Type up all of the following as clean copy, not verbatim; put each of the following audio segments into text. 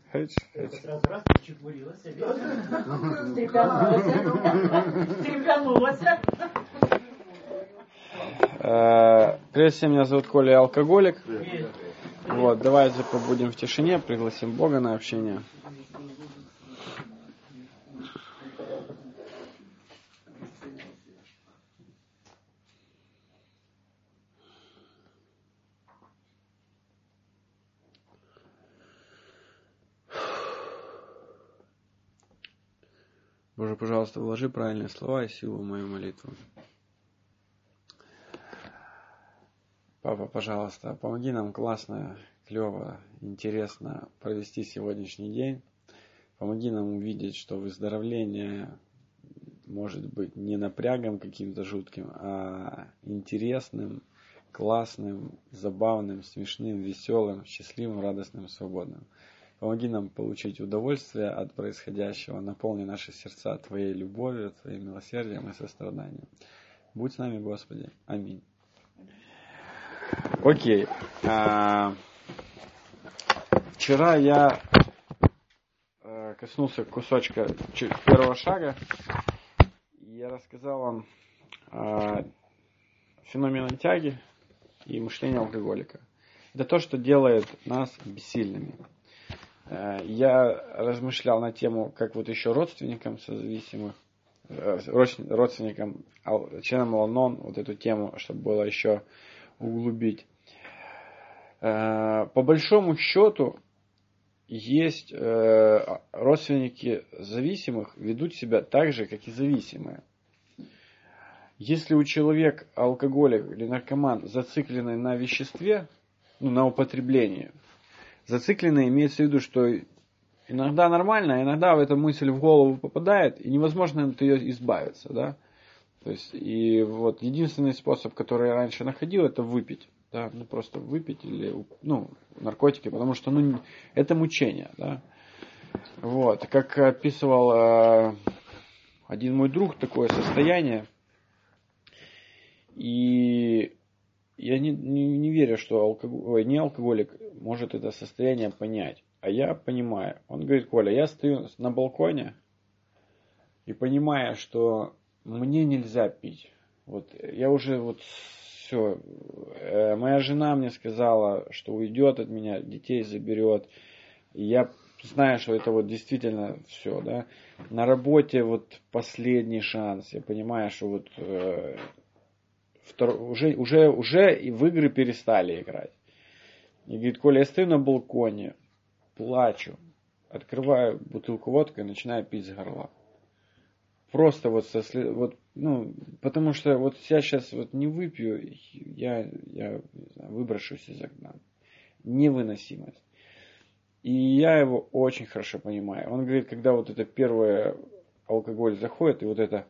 Сразу раз причепурилась. Стрепянулась. Прежде всего, меня зовут Коля, я алкоголик. Вот, давайте побудем в тишине, пригласим Бога на общение. Боже, пожалуйста, вложи правильные слова и силу в мою молитву. Папа, пожалуйста, помоги нам классно, клево, интересно провести сегодняшний день. Помоги нам увидеть, что выздоровление может быть не напрягом каким-то жутким, а интересным, классным, забавным, смешным, веселым, счастливым, радостным, свободным. Помоги нам получить удовольствие от происходящего, наполни наши сердца Твоей любовью, Твоим милосердием и состраданием. Будь с нами, Господи. Аминь. Окей. Вчера я коснулся кусочка первого шага. Я рассказал вам о феномене тяги и мышления алкоголика. Это то, что делает нас бессильными. Я размышлял на тему, как вот еще родственникам созависимых, родственникам, членам Ал-Анон, вот эту тему, чтобы было еще углубить. По большому счету, есть родственники зависимых, ведут себя так же, как и зависимые. Если у человека алкоголик или наркоман зацикленный на веществе, на употреблении, зацикленный имеется в виду, что иногда нормально, а иногда в эта мысль в голову попадает, и невозможно от ее избавиться, да. То есть, и вот единственный способ, который я раньше находил, это выпить, да, просто выпить или, наркотики, потому что, это мучение, да. Вот, как описывал один мой друг такое состояние, и я не верю, что не алкоголик может это состояние понять. А я понимаю. Он говорит: Коля, я стою на балконе и понимаю, что мне нельзя пить. Вот я уже все. Моя жена мне сказала, что уйдет от меня, детей заберет. И я знаю, что это действительно все, да. На работе последний шанс. Я понимаю, что уже и в игры перестали играть. И говорит: Коля, я стою на балконе, плачу, открываю бутылку водки и начинаю пить с горла. Просто потому что я сейчас не выпью, я выброшусь из окна. Невыносимость. И я его очень хорошо понимаю. Он говорит, когда это первый алкоголь заходит, и это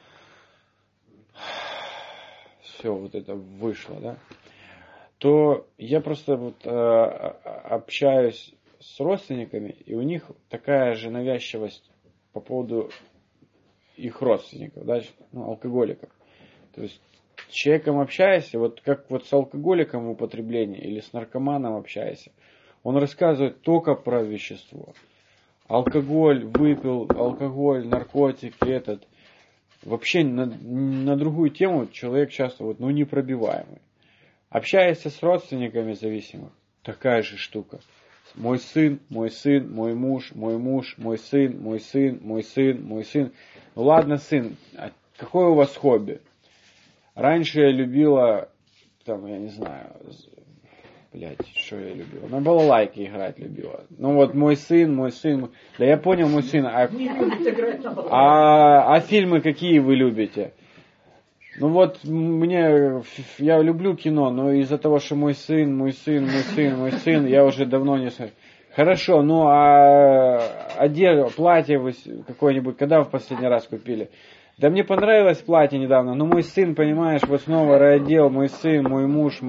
все это вышло, да, то я просто общаюсь с родственниками, и у них такая же навязчивость по поводу их родственников, да, алкоголиков. То есть с человеком общаясь, как с алкоголиком в употреблении или с наркоманом общаясь, он рассказывает только про вещество. Алкоголь, выпил, алкоголь, наркотик, вообще на другую тему человек часто непробиваемый. Общаясь с родственниками зависимых, такая же штука. Мой сын, мой муж, мой сын, мой сын. Ну ладно, сын, а какое у вас хобби? Раньше я любила, я не знаю, что я любила? На балалайке играть любила. Мой сын. Да я понял, мой сын. А фильмы какие вы любите? Я люблю кино, но из-за того, что мой сын, я уже давно не смотрю. Хорошо, одежду, платье вы какое-нибудь, когда в последний раз купили? Да мне понравилось платье недавно, но мой сын, понимаешь, снова раздел, мой сын, мой муж.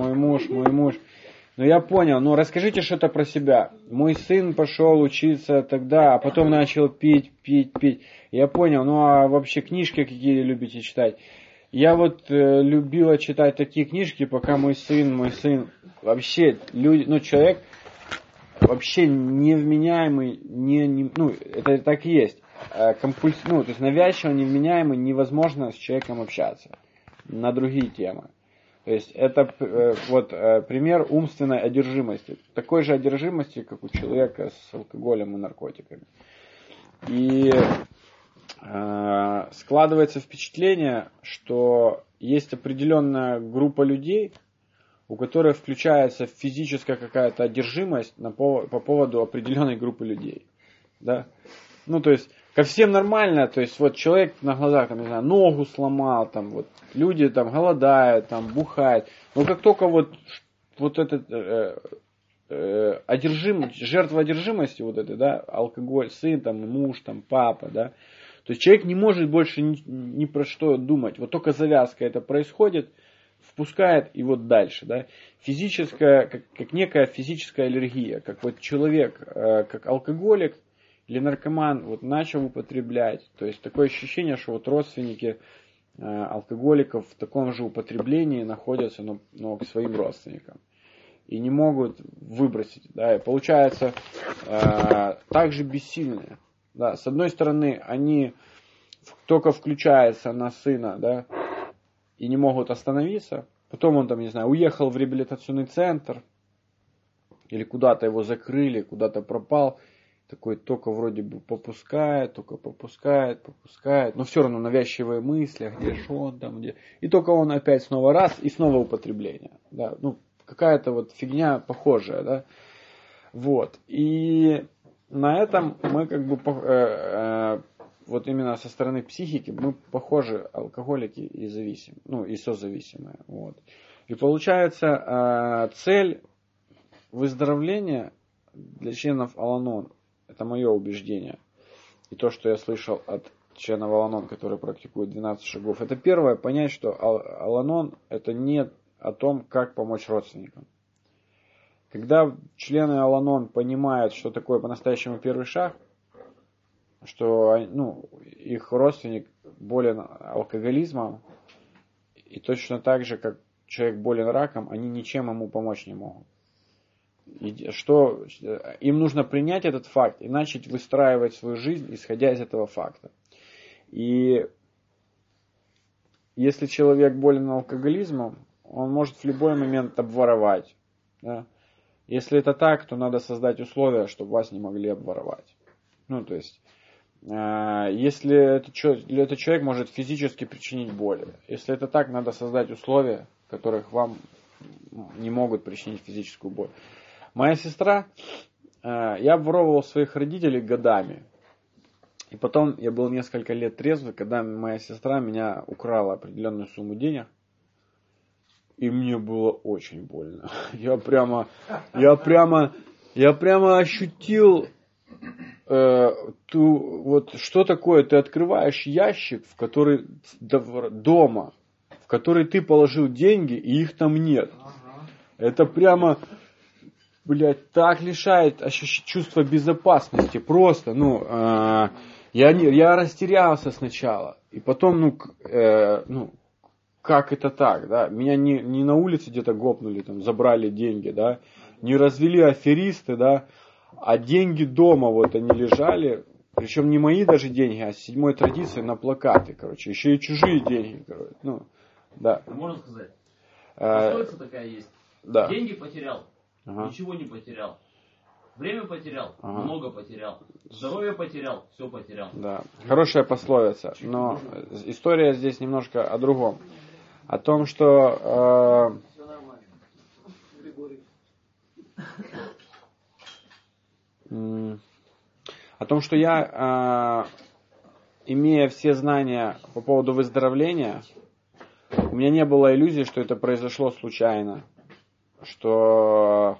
Я понял, расскажите что-то про себя. Мой сын пошел учиться тогда, а потом начал пить. Я понял, а вообще книжки какие любите читать? Я любила читать такие книжки, пока мой сын, вообще, люди, человек, вообще невменяемый, ну, это так и есть. Ну, то есть навязчиво, невменяемый, невозможно с человеком общаться на другие темы. То есть это пример умственной одержимости. Такой же одержимости, как у человека с алкоголем и наркотиками. И складывается впечатление, что есть определенная группа людей, у которой включается физическая какая-то одержимость по поводу определенной группы людей. Да? Ну, то есть, ко всем нормально, то есть, вот человек на глазах, там, не знаю, ногу сломал, там, вот, люди там голодают, там, бухают. Но как только вот этот жертва одержимости, вот это, да, алкоголь, сын, там, муж, там, папа, да, то есть человек не может больше ни про что думать. Вот только завязка это происходит, впускает и вот дальше, да. Физическая, как некая физическая аллергия, как вот человек, как алкоголик или наркоман вот начал употреблять. То есть такое ощущение, что вот родственники алкоголиков в таком же употреблении находятся, но к своим родственникам. И не могут выбросить. Да, и получается также бессильные. Да. С одной стороны, они только включаются на сына, да, и не могут остановиться. Потом он там, не знаю, уехал в реабилитационный центр, или куда-то его закрыли, куда-то пропал. Такой только вроде бы попускает, но все равно навязчивые мысли, а где же он там, где. И только он опять снова раз, и снова употребление. Да. Ну, какая-то вот фигня похожая, да. Вот. И на этом мы как бы вот именно со стороны психики мы похожи алкоголики и зависимые, ну и созависимые. Вот. И получается цель выздоровления для членов Ал-Анон, это мое убеждение, и то, что я слышал от членов Ал-Анон, которые практикуют 12 шагов, это первое, понять, что Ал-Анон это не о том, как помочь родственникам. Когда члены Ал-Анон понимают, что такое по-настоящему первый шаг, что их родственник болен алкоголизмом, и точно так же, как человек болен раком, они ничем ему помочь не могут. И что им нужно принять этот факт и начать выстраивать свою жизнь, исходя из этого факта. И если человек болен алкоголизмом, он может в любой момент обворовать. Да? Если это так, то надо создать условия, чтобы вас не могли обворовать. Ну, то есть, если этот человек может физически причинить боль, если это так, надо создать условия, в которых вам не могут причинить физическую боль. Моя сестра, я обворовывал своих родителей годами. И потом я был несколько лет трезвый, когда моя сестра меня украла определенную сумму денег. И мне было очень больно. Я прямо ощутил что такое, ты открываешь ящик, в который дома, в который ты положил деньги, и их там нет. Это прямо, так лишает чувства безопасности. Просто, я растерялся сначала. И потом, как это так, да? Меня не на улице где-то гопнули, там, забрали деньги, да? Не развели аферисты, да? А деньги дома вот они лежали, причем не мои даже деньги, а с 7-й традиции на плакаты, короче, еще и чужие деньги, короче, да. Можно сказать, пословица такая есть, да. Деньги потерял, ничего не потерял, время потерял, много потерял, здоровье потерял, все потерял. Да, хорошая пословица, но история здесь немножко о другом, о том, что я, имея все знания по поводу выздоровления, у меня не было иллюзий, что это произошло случайно, что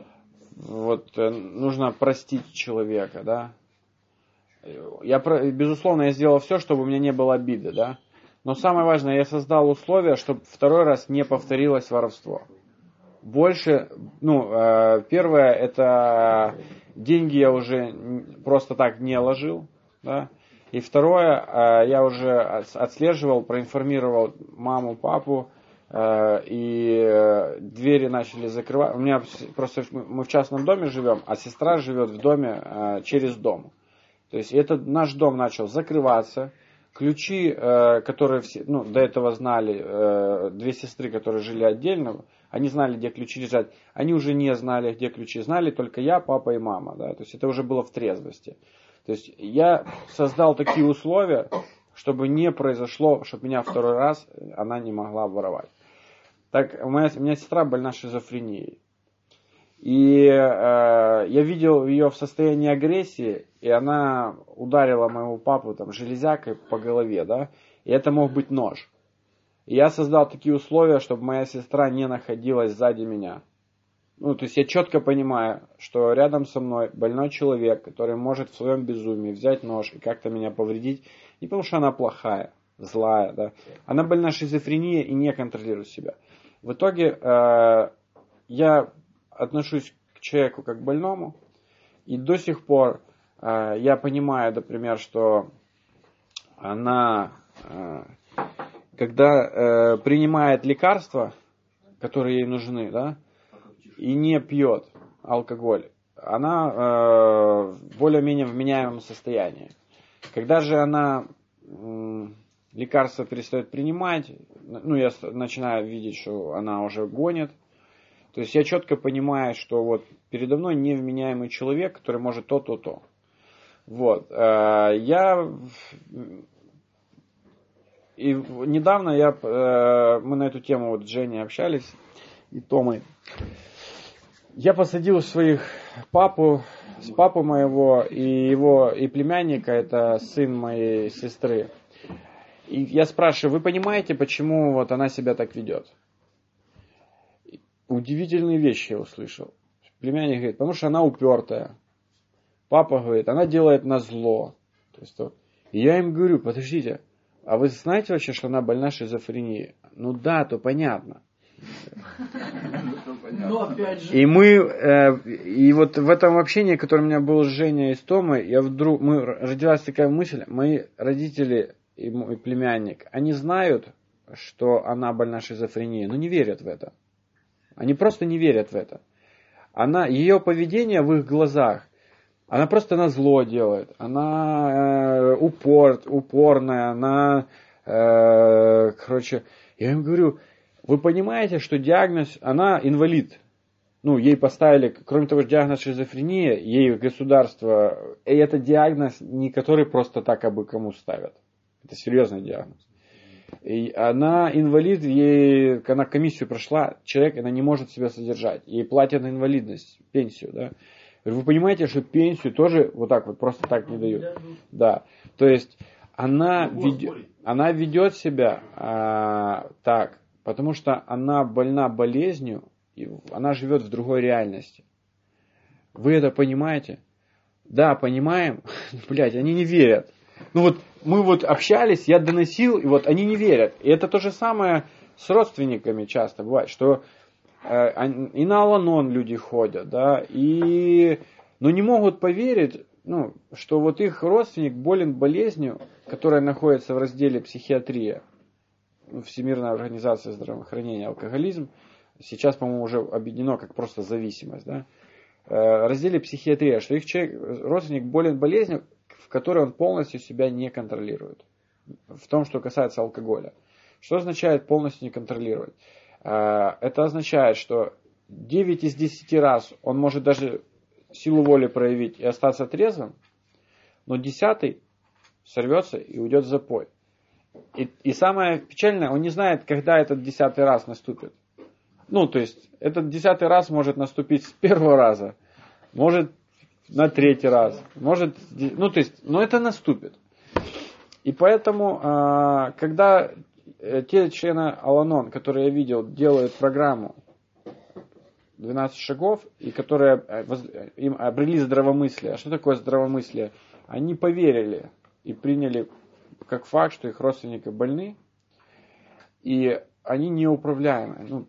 нужно простить человека, да. Безусловно, я сделал все, чтобы у меня не было обиды, да. Но самое важное, я создал условия, чтобы второй раз не повторилось воровство. Больше, первое, это деньги я уже просто так не ложил, да. И второе, я уже отслеживал, проинформировал маму, папу, и двери начали закрывать. У меня просто мы в частном доме живем, а сестра живет в доме через дом. То есть наш дом начал закрываться. Ключи, которые все, до этого знали, две сестры, которые жили отдельно, они знали, где ключи лежат. Они уже не знали, где ключи. Знали только я, папа и мама. Да? То есть это уже было в трезвости. То есть я создал такие условия, чтобы не произошло, чтобы меня второй раз она не могла воровать. Так, у меня сестра больна шизофренией. И я видел ее в состоянии агрессии, и она ударила моего папу железякой по голове, да, и это мог быть нож. И я создал такие условия, чтобы моя сестра не находилась сзади меня. То есть я четко понимаю, что рядом со мной больной человек, который может в своем безумии взять нож и как-то меня повредить, не потому что она плохая, злая, да, она больна шизофренией и не контролирует себя. В итоге я отношусь к человеку как к больному, и до сих пор я понимаю, например, что она, когда принимает лекарства, которые ей нужны, да, и не пьет алкоголь, она более-менее в вменяемом состоянии. Когда же она лекарства перестает принимать, я начинаю видеть, что она уже гонит. То есть я четко понимаю, что вот передо мной невменяемый человек, который может то. Вот. И недавно мы на эту тему с Женей общались, и Томой. Я посадил папу моего и племянника, это сын моей сестры. И я спрашиваю, вы понимаете, почему вот она себя так ведет? Удивительные вещи я услышал. Племянник говорит, потому что она упертая. Папа говорит, она делает назло. И я им говорю, подождите, а вы знаете вообще, что она больна шизофренией? Ну да, то понятно. И вот в этом общении, которое у меня было с Женей и с Томой, родилась такая мысль, мои родители и мой племянник, они знают, что она больна шизофренией, но не верят в это. Они просто не верят в это. Ее поведение в их глазах, она просто назло делает. Она упорная, она, я им говорю, вы понимаете, что диагноз, она инвалид. Ей поставили, кроме того, диагноз шизофрения, ей государство, и это диагноз, не который просто так абы кому ставят. Это серьезный диагноз. И она инвалид, она комиссию прошла, она не может себя содержать. Ей платят на инвалидность, пенсию, да. Вы понимаете, что пенсию тоже вот так вот просто так не дают. Да. То есть она ведет себя так, потому что она больна болезнью, и она живет в другой реальности. Вы это понимаете? Да, понимаем. Блядь, они не верят. Мы общались, я доносил, и они не верят. И это то же самое с родственниками часто бывает, что и на Ал-Анон люди ходят, да, но не могут поверить, что их родственник болен болезнью, которая находится в разделе психиатрия, Всемирная организация здравоохранения, алкоголизм, сейчас, по-моему, уже объединено как просто зависимость, да, в разделе психиатрия, что родственник болен болезнью, в которой он полностью себя не контролирует. В том, что касается алкоголя. Что означает полностью не контролировать? Это означает, что 9 из 10 раз он может даже силу воли проявить и остаться трезвым, но 10-й сорвется и уйдет в запой. И самое печальное, он не знает, когда этот 10-й раз наступит. То есть, этот 10-й раз может наступить с первого раза, может на 3-й раз, может, но это наступит. И поэтому, когда те члены Ал-Анон, которые я видел, делают программу 12 шагов, и которые им обрели здравомыслие. А что такое здравомыслие? Они поверили и приняли как факт, что их родственники больны, и они неуправляемы.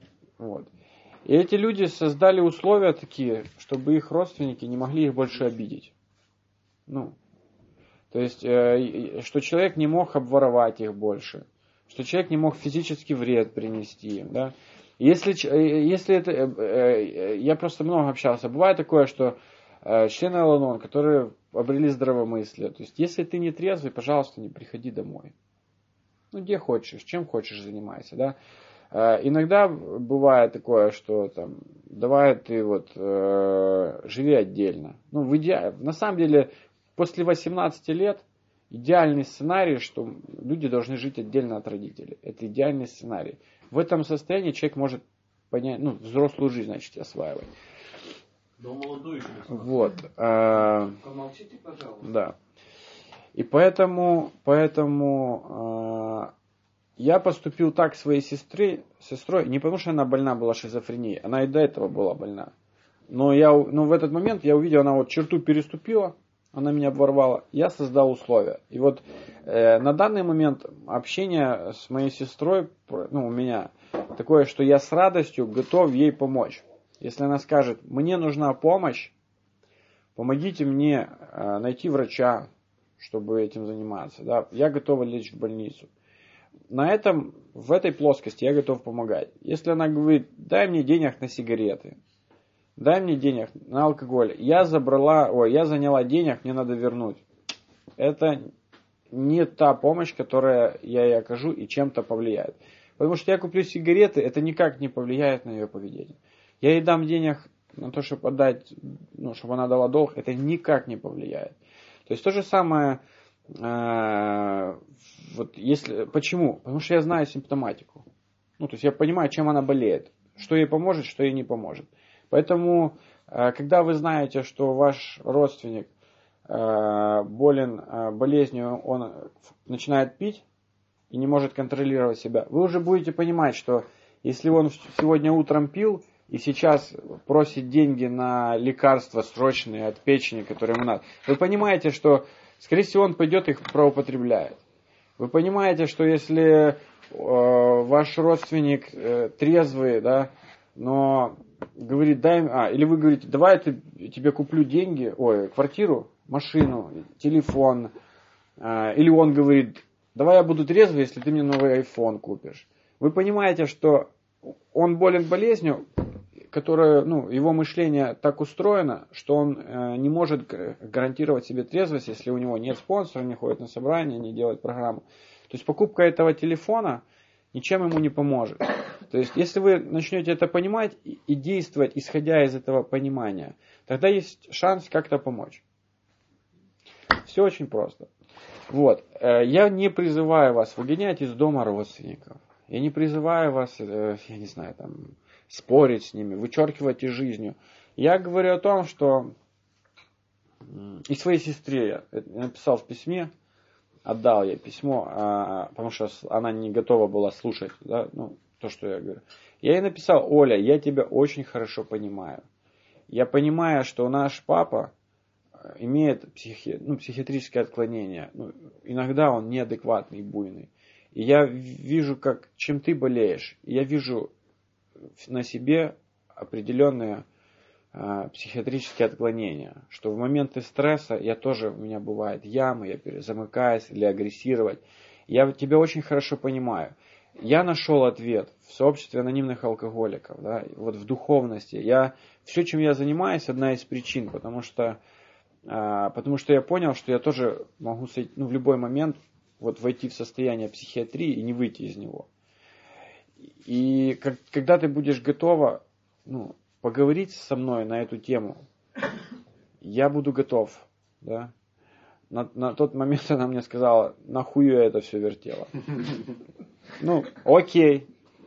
И эти люди создали условия такие, чтобы их родственники не могли их больше обидеть. То есть, что человек не мог обворовать их больше, что человек не мог физический вред принести им, да. Если это, я просто много общался, бывает такое, что члены Ал-Анон, которые обрели здравомыслие, то есть если ты не трезвый, пожалуйста, не приходи домой. Ну, где хочешь, чем хочешь занимайся, да. Иногда бывает такое, что там, давай ты вот живи отдельно. Ну, на самом деле, после 18 лет идеальный сценарий, что люди должны жить отдельно от родителей. Это идеальный сценарий. В этом состоянии человек может понять, ну, взрослую жизнь, значит, осваивать. Да, молодой еще. Вот. Помолчите, пожалуйста. Да. И поэтому я поступил так своей сестрой, не потому что она больна была шизофренией, она и до этого была больна. Но в этот момент я увидел, она вот черту переступила, она меня обворовала, я создал условия. И вот на данный момент общение с моей сестрой, ну, у меня такое, что я с радостью готов ей помочь. Если она скажет, мне нужна помощь, помогите мне найти врача, чтобы этим заниматься. Да? Я готов лечь в больницу. В этой плоскости я готов помогать. Если она говорит, дай мне денег на сигареты, дай мне денег на алкоголь, я заняла денег, мне надо вернуть. Это не та помощь, которую я ей окажу и чем-то повлияет. Потому что я куплю сигареты, это никак не повлияет на ее поведение. Я ей дам денег на то, чтобы отдать, ну, чтобы она дала долг, это никак не повлияет. То есть то же самое, почему? Потому что я знаю симптоматику. Ну, то есть я понимаю, чем она болеет, что ей поможет, что ей не поможет. Поэтому, когда вы знаете, что ваш родственник болен болезнью, он начинает пить и не может контролировать себя, вы уже будете понимать, что если он сегодня утром пил и сейчас просит деньги на лекарства срочные от печени, которые ему надо, вы понимаете, что, скорее всего, он пойдет их проупотребляет. Вы понимаете, что если ваш родственник трезвый, да, но говорит, или вы говорите, давай я тебе куплю деньги, квартиру, машину, телефон, или он говорит, давай я буду трезвый, если ты мне новый iPhone купишь. Вы понимаете, что он болен болезнью, которая, его мышление так устроено, что он не может гарантировать себе трезвость, если у него нет спонсора, не ходит на собрания, не делает программу. То есть покупка этого телефона ничем ему не поможет. То есть если вы начнете это понимать и действовать, исходя из этого понимания, тогда есть шанс как-то помочь. Все очень просто. Вот. Я не призываю вас выгонять из дома родственников. Я не призываю вас, спорить с ними, вычеркивать из жизни. Я говорю о том, что и своей сестре я написал в письме, отдал ей письмо, потому что она не готова была слушать, да, то, что я говорю. Я ей написал: Оля, я тебя очень хорошо понимаю. Я понимаю, что наш папа имеет психиатрическое отклонение. Иногда он неадекватный и буйный. И я вижу, чем ты болеешь. И я вижу на себе определенные психиатрические отклонения. Что в моменты стресса у меня бывает ямы, я замыкаюсь или агрессировать. Я тебя очень хорошо понимаю. Я нашел ответ в сообществе анонимных алкоголиков, да, вот в духовности. Все, чем я занимаюсь, одна из причин, потому что я понял, что я тоже могу в любой момент войти в состояние психиатрии и не выйти из него. И когда ты будешь готова поговорить со мной на эту тему, я буду готов. Да? На тот момент она мне сказала, нахуй я это все вертела. Окей.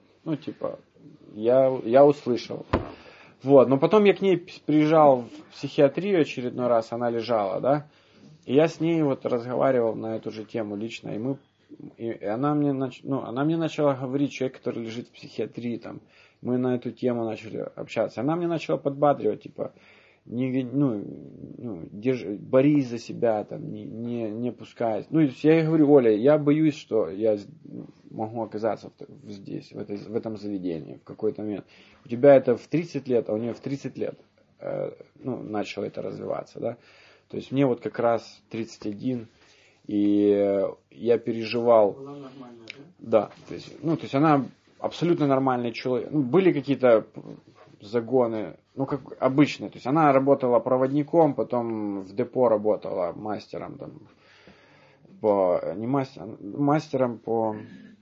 Я услышал. Вот. Но потом я к ней приезжал в психиатрию очередной раз, она лежала, да. И я с ней разговаривал на эту же тему лично. И она мне начала говорить, человек, который лежит в психиатрии, мы на эту тему начали общаться. Она мне начала подбадривать, борись за себя, не пускай. Я ей говорю: Оля, я боюсь, что я могу оказаться здесь, в этом заведении в какой-то момент. У тебя это в 30 лет, а у нее в 30 лет начало это развиваться, да. То есть мне как раз 31, И я переживал... Была нормальная, да? Да, то есть она абсолютно нормальный человек. Ну, были какие-то загоны, ну, как обычные. То есть она работала проводником, потом в депо работала мастером, там, мастером по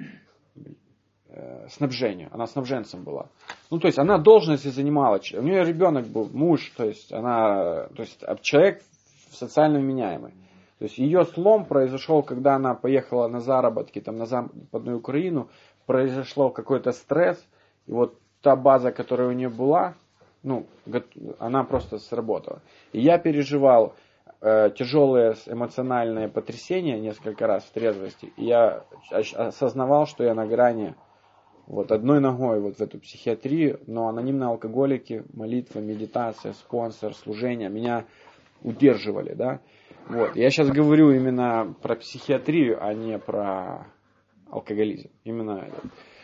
снабжению. Она снабженцем была. Ну, то есть она должность и занимала. У нее ребенок был, муж, то есть человек социально вменяемый. То есть ее слом произошел, когда она поехала на заработки там, на Западную Украину, произошло какой-то стресс, и вот та база, которая у нее была, ну, она просто сработала. И я переживал тяжелые эмоциональные потрясения несколько раз в трезвости, и я осознавал, что я на грани вот одной ногой вот в эту психиатрию, но анонимные алкоголики, молитва, медитация, спонсор, служение меня удерживали, да. Вот. Я сейчас говорю именно про психиатрию, а не про алкоголизм. Именно это.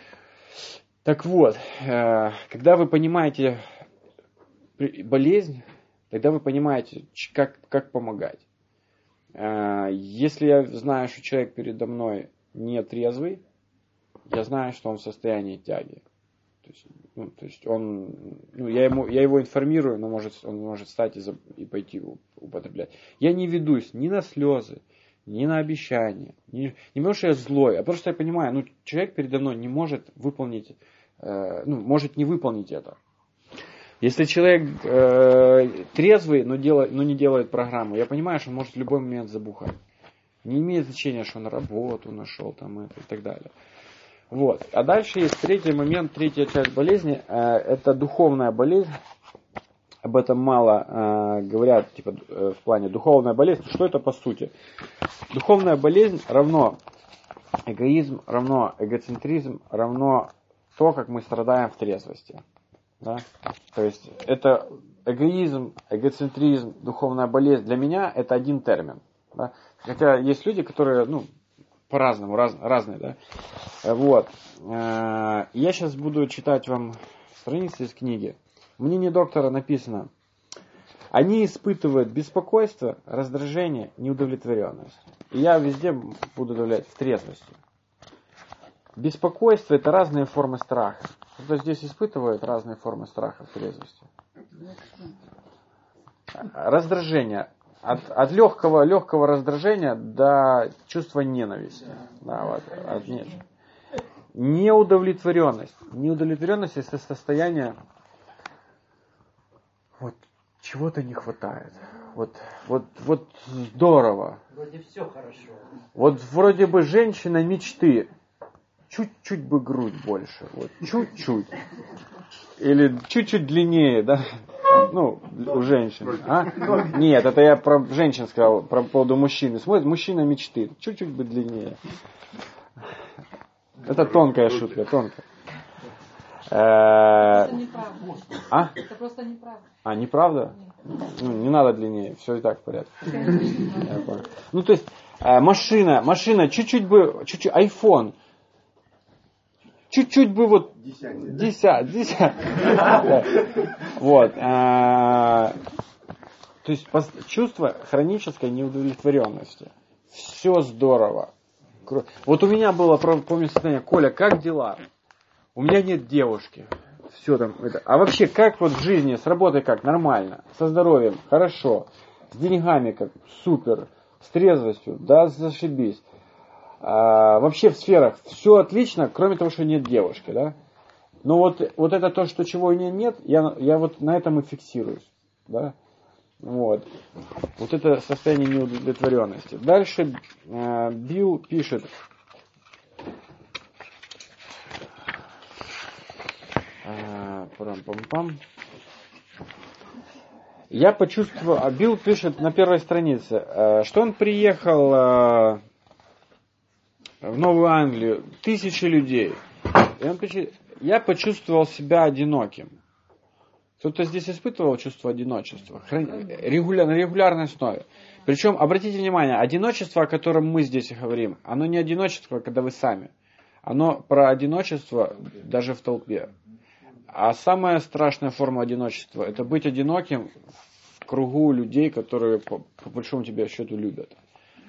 Так вот, когда вы понимаете болезнь, тогда вы понимаете, как помогать. Если я знаю, что человек передо мной не трезвый, я знаю, что он в состоянии тяги. То есть он, я его информирую, но он может встать и пойти употреблять. Я не ведусь ни на слезы, ни на обещания. Не потому что я злой, а потому что я понимаю, человек передо мной не может выполнить, может не выполнить это. Если человек трезвый, но не делает программу, я понимаю, что он может в любой момент забухать. Не имеет значения, что он работу нашел там, и так далее. Вот. А дальше есть третий момент, третья часть болезни, это духовная болезнь. Об этом мало говорят, в плане духовная болезнь. Что это по сути? Духовная болезнь равно эгоизм, равно эгоцентризм, равно то, как мы страдаем в трезвости. Да? То есть это эгоизм, эгоцентризм, духовная болезнь. Для меня это один термин. Да? Хотя есть люди, которые, по-разному, разные, да. Вот. Я сейчас буду читать вам страницы из книги. В мнении доктора написано: они испытывают беспокойство, раздражение, неудовлетворенность. И я везде буду добавлять в трезвости. Беспокойство — это разные формы страха. Кто здесь испытывает разные формы страха в трезвости? Раздражение. От легкого раздражения до чувства ненависти. Да, вот, неудовлетворенность. Неудовлетворенность — это состояние, вот чего-то не хватает. Вот здорово. Вроде все хорошо. Вот вроде бы женщина мечты. Чуть-чуть бы грудь больше. Вот чуть-чуть. Или чуть-чуть длиннее, да? У женщин. А? Нет, это я про женщин сказал, про поводу мужчины. Смотрит, мужчина мечты. Чуть-чуть бы длиннее. Это тонкая шутка, тонкая. Это неправда. А? Это просто неправда. А, неправда? Не надо длиннее, все и так в порядке. Я понял. То есть, машина, чуть-чуть, iPhone. Чуть-чуть бы вот... Десять. Вот. То есть чувство хронической неудовлетворенности. Все здорово. Вот у меня было, помню, состояние: Коля, как дела? У меня нет девушки. Все там. А вообще, как вот в жизни, с работой как? Нормально. Со здоровьем? Хорошо. С деньгами как? Супер. С трезвостью? Да, зашибись. Вообще в сферах все отлично, кроме того, что нет девушки, да? Но вот это то, что чего нет, я вот на этом и фиксируюсь, да? Вот это состояние неудовлетворенности. Дальше Билл пишет: я почувствовал, Билл пишет на первой странице, что он приехал в Новую Англию, 1000 людей. И он пишет: я почувствовал себя одиноким. Кто-то здесь испытывал чувство одиночества на регулярной основе. Причем, обратите внимание, одиночество, о котором мы здесь говорим, оно не одиночество, когда вы сами. Оно про одиночество даже в толпе. А самая страшная форма одиночества — это быть одиноким в кругу людей, которые по большому тебе счету любят.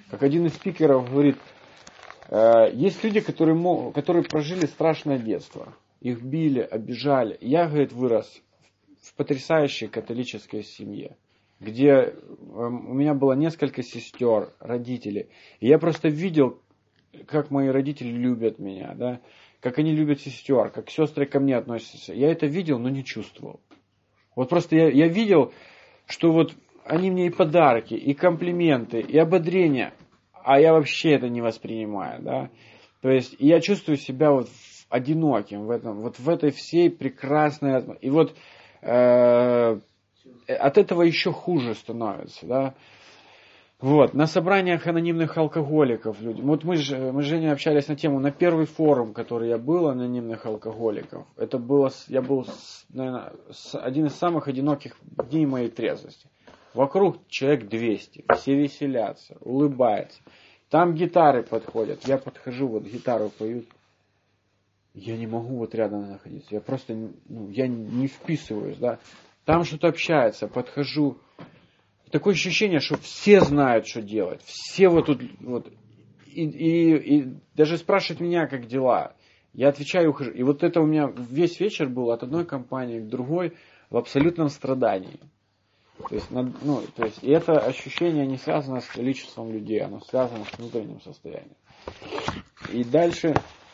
Как один из спикеров говорит, есть люди, которые прожили страшное детство. Их били, обижали. Я, говорит, вырос в потрясающей католической семье, где у меня было несколько сестер, родителей. И я просто видел, как мои родители любят меня, да, как они любят сестер, как сестры ко мне относятся. Я это видел, но не чувствовал. Вот просто я видел, что вот они мне и подарки, и комплименты, и ободрения, а я вообще это не воспринимаю, да. То есть я чувствую себя вот одиноким в этом, вот в этой всей прекрасной атмосфере. И вот от этого еще хуже становится, да. Вот, на собраниях анонимных алкоголиков люди. Вот мы с Женей общались на тему, на первый форум, который я был, анонимных алкоголиков. Это было, я был, наверное, один из самых одиноких дней моей трезвости. Вокруг человек 200, все веселятся, улыбаются. Там гитары подходят, я подхожу, вот гитару поют. Я не могу вот рядом находиться, я просто, я не вписываюсь, да. Там что-то общается, подхожу. Такое ощущение, что все знают, что делать. Все вот тут, вот. И даже спрашивают меня, как дела. Я отвечаю, ухожу. И вот это у меня весь вечер был от одной компании к другой в абсолютном страдании. То есть, и это ощущение не связано с количеством людей, оно связано с внутренним состоянием. И дальше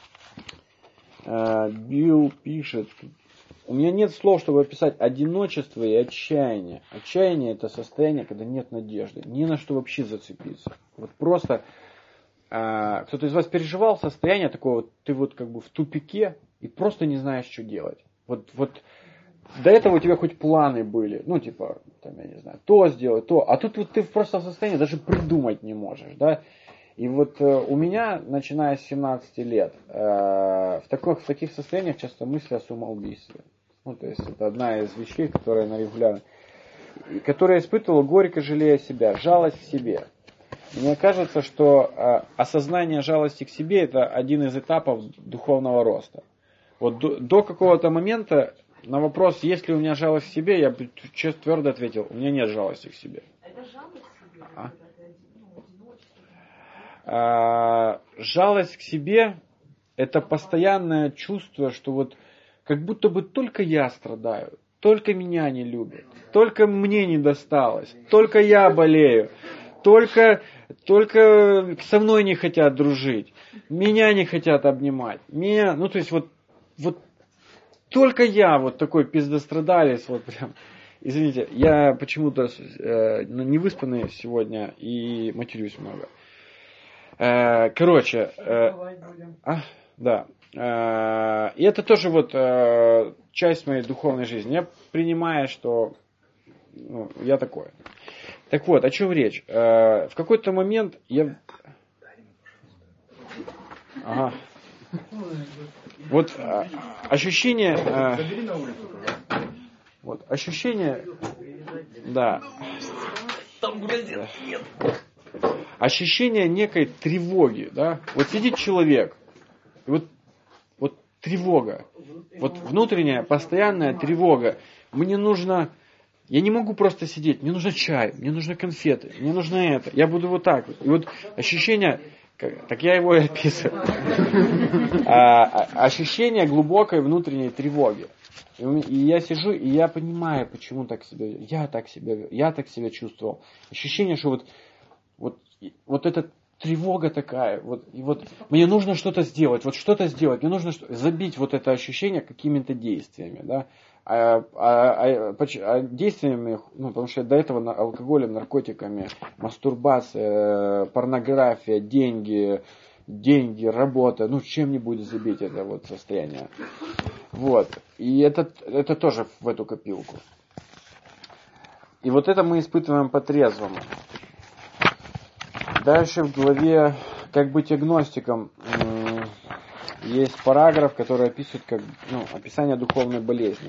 Билл пишет... У меня нет слов, чтобы описать одиночество и отчаяние. Отчаяние – это состояние, когда нет надежды. Не на что вообще зацепиться. Вот просто кто-то из вас переживал состояние такое, вот, ты вот как бы в тупике и просто не знаешь, что делать. Вот до этого у тебя хоть планы были. Типа, там, я не знаю, то сделать, то. А тут вот ты просто в состоянии даже придумать не можешь, да. И вот у меня, начиная с 17 лет, в таких состояниях часто мысли о самоубийстве. То есть это одна из вещей, которая на регулярно, которая испытывала горько жалея себя, жалость к себе. Мне кажется, что осознание жалости к себе это один из этапов духовного роста. Вот до какого-то момента на вопрос, есть ли у меня жалость к себе, я бы твердо ответил, у меня нет жалости к себе. Это жалость к себе? Жалость к себе это постоянное чувство, что вот как будто бы только я страдаю, только меня не любят, только мне не досталось, только я болею, только со мной не хотят дружить, меня не хотят обнимать, то есть вот только я вот такой пиздострадалец, вот прям. Извините, я почему-то не выспанный сегодня и матерюсь много. Короче, да. И это тоже вот часть моей духовной жизни. Я принимаю, что я такой. Так вот, о чем речь? В какой-то момент я... Ага. Вот ощущение... Вот ощущение... Да. Там газет нет. Ощущение некой тревоги, да? Вот сидит человек, и вот тревога, вот внутренняя, постоянная тревога. Мне нужно, я не могу просто сидеть, мне нужно чай, мне нужны конфеты, мне нужно это, я буду вот так вот. И вот ощущение, так я его и описываю, ощущение глубокой внутренней тревоги. И я сижу, и я понимаю, почему я так себя чувствовал. Ощущение, что вот эта тревога такая, и мне нужно что-то сделать, мне нужно забить вот это ощущение какими-то действиями, да, действиями, потому что до этого алкоголем, наркотиками, мастурбация, порнография, деньги, работа, чем-нибудь забить это вот состояние. Вот. И это тоже в эту копилку. И вот это мы испытываем по-трезвому. Дальше в главе «Как быть агностиком» есть параграф, который описывает описание духовной болезни.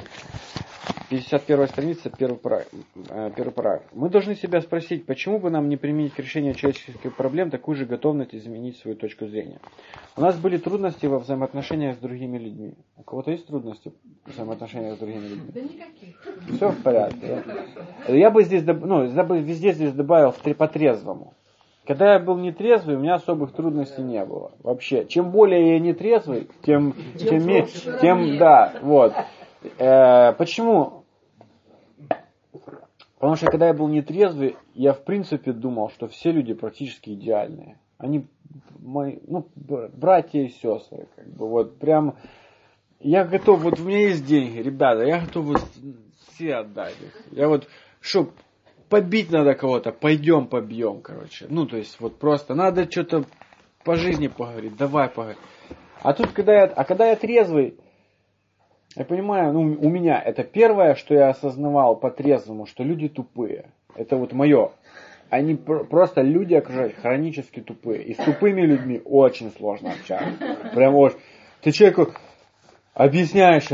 51 страница, первый параграф. Мы должны себя спросить, почему бы нам не применить к решению человеческих проблем такую же готовность изменить свою точку зрения. У нас были трудности во взаимоотношениях с другими людьми. У кого-то есть трудности в взаимоотношениях с другими людьми? Да никаких. Все в порядке. Да? Я бы здесь, везде здесь добавил по трезвому. когда я был нетрезвый, у меня особых трудностей не было. Вообще. Чем более я нетрезвый, тем да, вот. Почему? Потому что когда я был нетрезвый, я в принципе думал, что все люди практически идеальные. Они мои, братья и сестры, как бы, вот прям, я готов, вот у меня есть деньги, ребята, я готов вот все отдать их. Я вот, что, побить надо кого-то, пойдем побьем, короче. То есть, вот просто, надо что-то по жизни поговорить, давай поговорим. А тут, когда я трезвый, я понимаю, у меня это первое, что я осознавал по-трезвому, что люди тупые. Это вот мое. Они просто люди окружают хронически тупые. И с тупыми людьми очень сложно общаться. Прям вот, ты человеку объясняешь,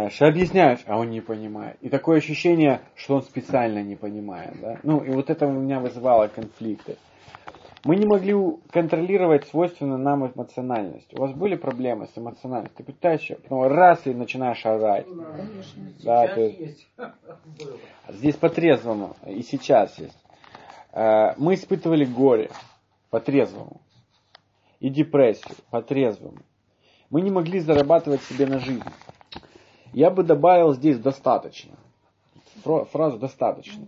а он не понимает. И такое ощущение, что он специально не понимает. Да? И вот это у меня вызывало конфликты. Мы не могли контролировать свойственную нам эмоциональность. У вас были проблемы с эмоциональностью? Ты пытаешься, потом раз и начинаешь орать. Конечно. Да, то есть, здесь по-трезвому, и сейчас есть. Мы испытывали горе по-трезвому. И депрессию по-трезвому. Мы не могли зарабатывать себе на жизнь. Я бы добавил здесь достаточно. Фразу достаточно.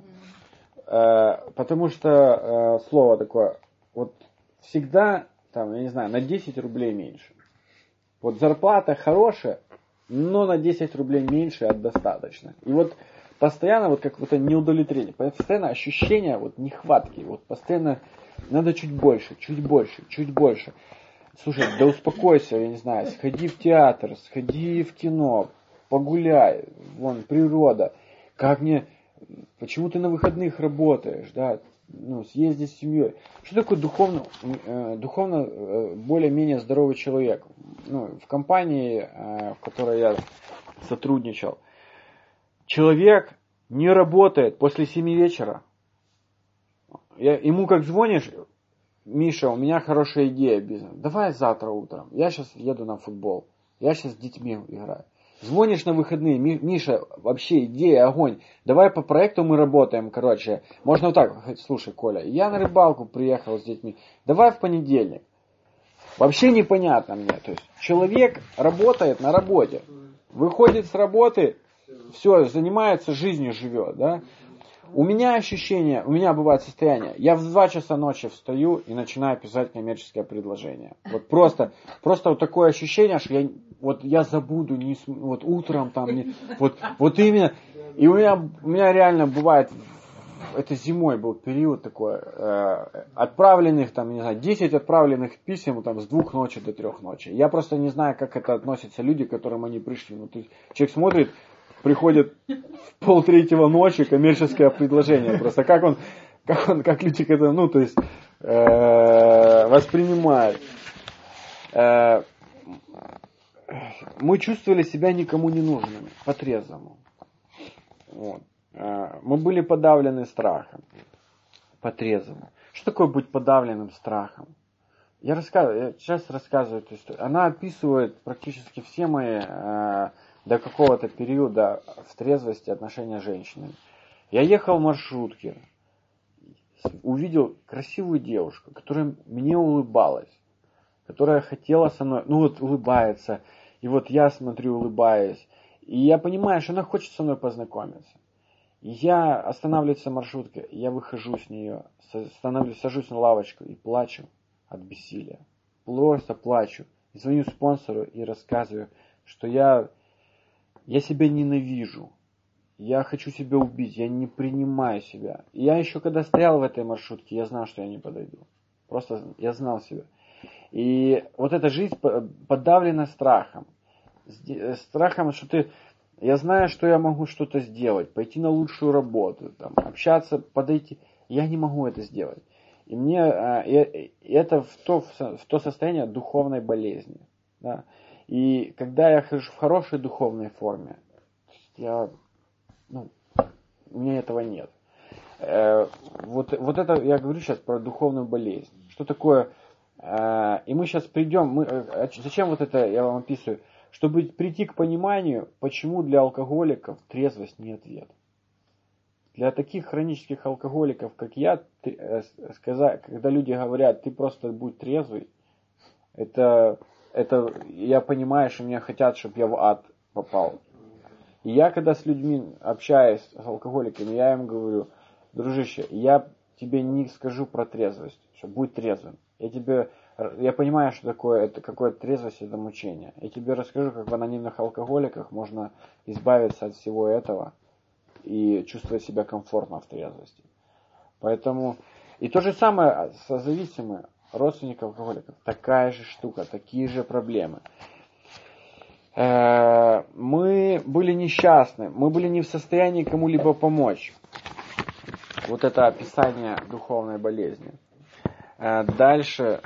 Потому что слово такое, вот всегда, там, я не знаю, на 10 рублей меньше. Вот зарплата хорошая, но на 10 рублей меньше от достаточно. И вот постоянно вот как вот неудовлетворение, постоянно ощущение вот нехватки, вот постоянно надо чуть больше. Слушай, да успокойся, я не знаю, сходи в театр, сходи в кино, погуляй, вон, природа. Почему ты на выходных работаешь, да, съезди с семьей. Что такое духовно более-менее здоровый человек? В компании, в которой я сотрудничал, человек не работает после 7 вечера. Ему как звонишь: Миша, у меня хорошая идея бизнес. Давай завтра утром. Я сейчас еду на футбол. Я сейчас с детьми играю. Звонишь на выходные: Миша, вообще идея, огонь. Давай по проекту мы работаем, короче. Можно вот так: слушай, Коля, я на рыбалку приехал с детьми. Давай в понедельник. Вообще непонятно мне. То есть человек работает на работе. Выходит с работы, все, занимается жизнью, живет, да. У меня ощущение, у меня бывает состояние, я в 2 часа ночи встаю и начинаю писать коммерческое предложение. Вот просто вот такое ощущение, что я забуду, вот утром там, вот именно. И у меня реально бывает, это зимой был период такой, отправленных там, не знаю, 10 отправленных писем там с 2 ночи до 3 ночи. Я просто не знаю, как это относятся люди, к которым они пришли. То есть человек смотрит, приходит в 2:30 ночи коммерческое предложение. Просто как люди к этому, то есть воспринимают. Мы чувствовали себя никому не нужными, по-трезвому. Вот. Мы были подавлены страхом, по-трезвому. Что такое быть подавленным страхом? Я сейчас рассказываю эту историю. Она описывает практически все мои до какого-то периода в трезвости отношения с женщинами. Я ехал в маршрутке, увидел красивую девушку, которая мне улыбалась, которая хотела со мной, улыбается, и вот я смотрю, улыбаюсь, и я понимаю, что она хочет со мной познакомиться. И я останавливаюсь в маршрутке, я выхожу с нее, сажусь на лавочку и плачу от бессилия. Просто плачу. И звоню спонсору и рассказываю, что я себя ненавижу. Я хочу себя убить. Я не принимаю себя. И я еще когда стоял в этой маршрутке, я знал, что я не подойду. Просто я знал себя. И вот эта жизнь подавлена страхом. Страхом, что я знаю, что я могу что-то сделать. Пойти на лучшую работу. Там, общаться, подойти. Я не могу это сделать. И мне это в то состояние духовной болезни. Да. И когда я хожу в хорошей духовной форме, у меня этого нет. Вот это я говорю сейчас про духовную болезнь. Что такое? И мы сейчас придем. Зачем вот это я вам описываю? Чтобы прийти к пониманию, почему для алкоголиков трезвость не ответ. для таких хронических алкоголиков, как я, когда люди говорят, ты просто будь трезвый, это я понимаю, что меня хотят, чтобы я в ад попал. И я, когда с людьми общаюсь, с алкоголиками, я им говорю, дружище, я тебе не скажу про трезвость, что будь трезвым. Я понимаю, что такое, какое трезвость, это мучение. Я тебе расскажу, как в анонимных алкоголиках можно избавиться от всего этого и чувствовать себя комфортно в трезвости. Поэтому, и то же самое со зависимыми, родственников алкоголиков. Такая же штука, такие же проблемы. Мы были несчастны, мы были не в состоянии кому-либо помочь. Вот это описание духовной болезни. Дальше.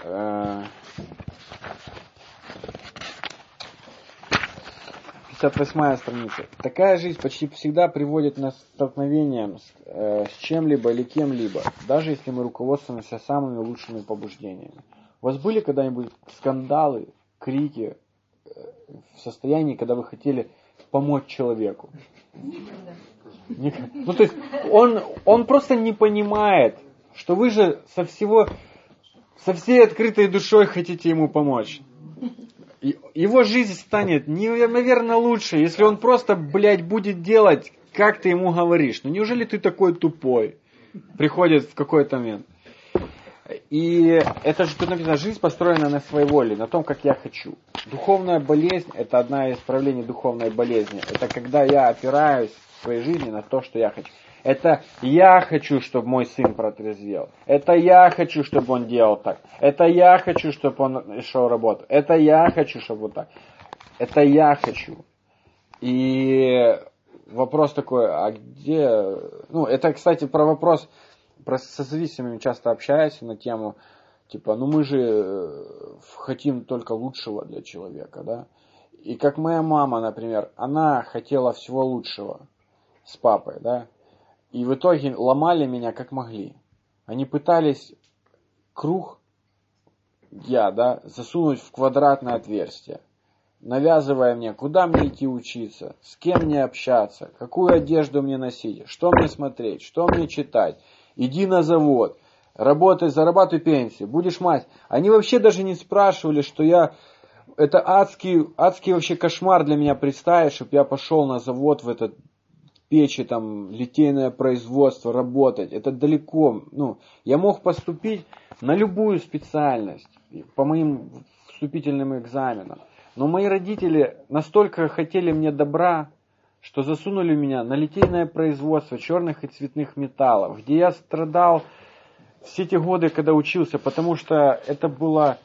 58-я страница. Такая жизнь почти всегда приводит нас к столкновениям с чем-либо или кем-либо, даже если мы руководствуемся самыми лучшими побуждениями. У вас были когда-нибудь скандалы, крики в состоянии, когда вы хотели помочь человеку? Ну, то есть он просто не понимает, что вы же со всей открытой душой хотите ему помочь. Его жизнь станет неимоверно лучше, если он просто, будет делать, как ты ему говоришь. Ну неужели ты такой тупой? Приходит в какой-то момент. И это же тут написано, жизнь построена на своей воле, на том, как я хочу. Духовная болезнь, это одна из проявлений духовной болезни. Это когда я опираюсь в своей жизни на то, что я хочу. Это я хочу, чтобы мой сын протрезвел. Это я хочу, чтобы он делал так. Это я хочу, чтобы он шел работать. Это я хочу, чтобы вот так. Это я хочу. И вопрос такой, а где... Ну, это, кстати, про вопрос... Про созависимыми часто общаюсь на тему, типа, мы же хотим только лучшего для человека, да. И как моя мама, например, она хотела всего лучшего с папой, да. И в итоге ломали меня как могли. Они пытались круг засунуть в квадратное отверстие, навязывая мне, куда мне идти учиться, с кем мне общаться, какую одежду мне носить, что мне смотреть, что мне читать. Иди на завод, работай, зарабатывай пенсию, будешь мать. Они вообще даже не спрашивали, что это адский вообще кошмар для меня представить, чтобы я пошел на завод в этот печи, там, литейное производство, работать. Это далеко. Я мог поступить на любую специальность по моим вступительным экзаменам. Но мои родители настолько хотели мне добра, что засунули меня на литейное производство черных и цветных металлов, где я страдал все те годы, когда учился, потому что это было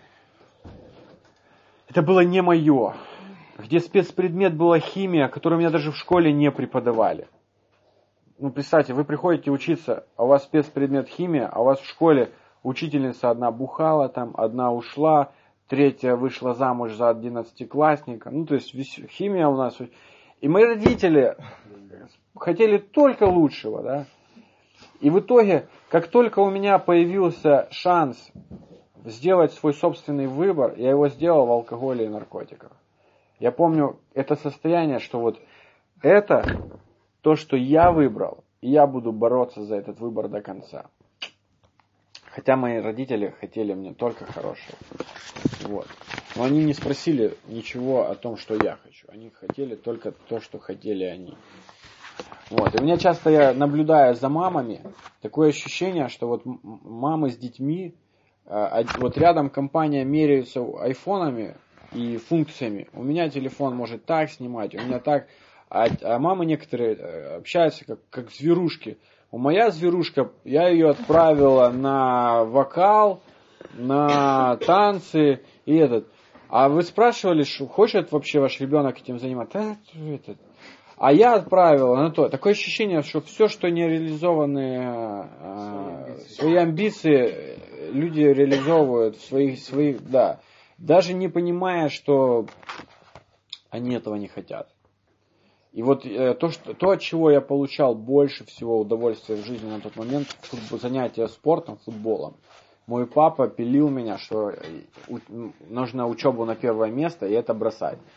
не мое. Где спецпредмет была химия, которую меня даже в школе не преподавали. Представьте, вы приходите учиться, а у вас спецпредмет химия, а у вас в школе учительница одна бухала, там, одна ушла, третья вышла замуж за 11-классника. То есть химия у нас... И мои родители хотели только лучшего, да. И в итоге, как только у меня появился шанс сделать свой собственный выбор, я его сделал в алкоголе и наркотиках. Я помню это состояние, что вот это то, что я выбрал, и я буду бороться за этот выбор до конца. Хотя мои родители хотели мне только хорошего. Вот. Но они не спросили ничего о том, что я хочу. Они хотели только то, что хотели они. Вот. И у меня часто, я наблюдаю за мамами, такое ощущение, что вот мамы с детьми, вот рядом компания меряются айфонами и функциями. У меня телефон может так снимать, у меня так. А мамы некоторые общаются как зверушки. Моя зверушка, я ее отправила на вокал, на танцы и этот. А вы спрашивали, что хочет вообще ваш ребенок этим заниматься? А я отправила на то. Такое ощущение, что все, что не реализованы, свои амбиции люди реализовывают в своих, да. Даже не понимая, что они этого не хотят. И вот то, от чего я получал больше всего удовольствия в жизни на тот момент, занятия спортом, футболом. Мой папа пилил меня, что нужно учебу на первое место и это бросать.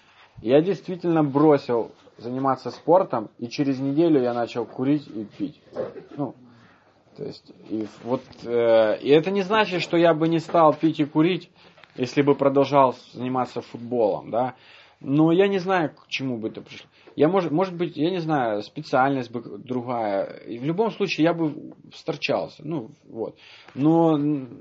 Я действительно бросил заниматься спортом, и через неделю я начал курить и пить. Ну, то есть, и это не значит, что я бы не стал пить и курить, если бы продолжал заниматься футболом, да. Но я не знаю, к чему бы это пришло. Может быть, я не знаю, специальность бы другая. И в любом случае я бы встречался. Ну, вот. Но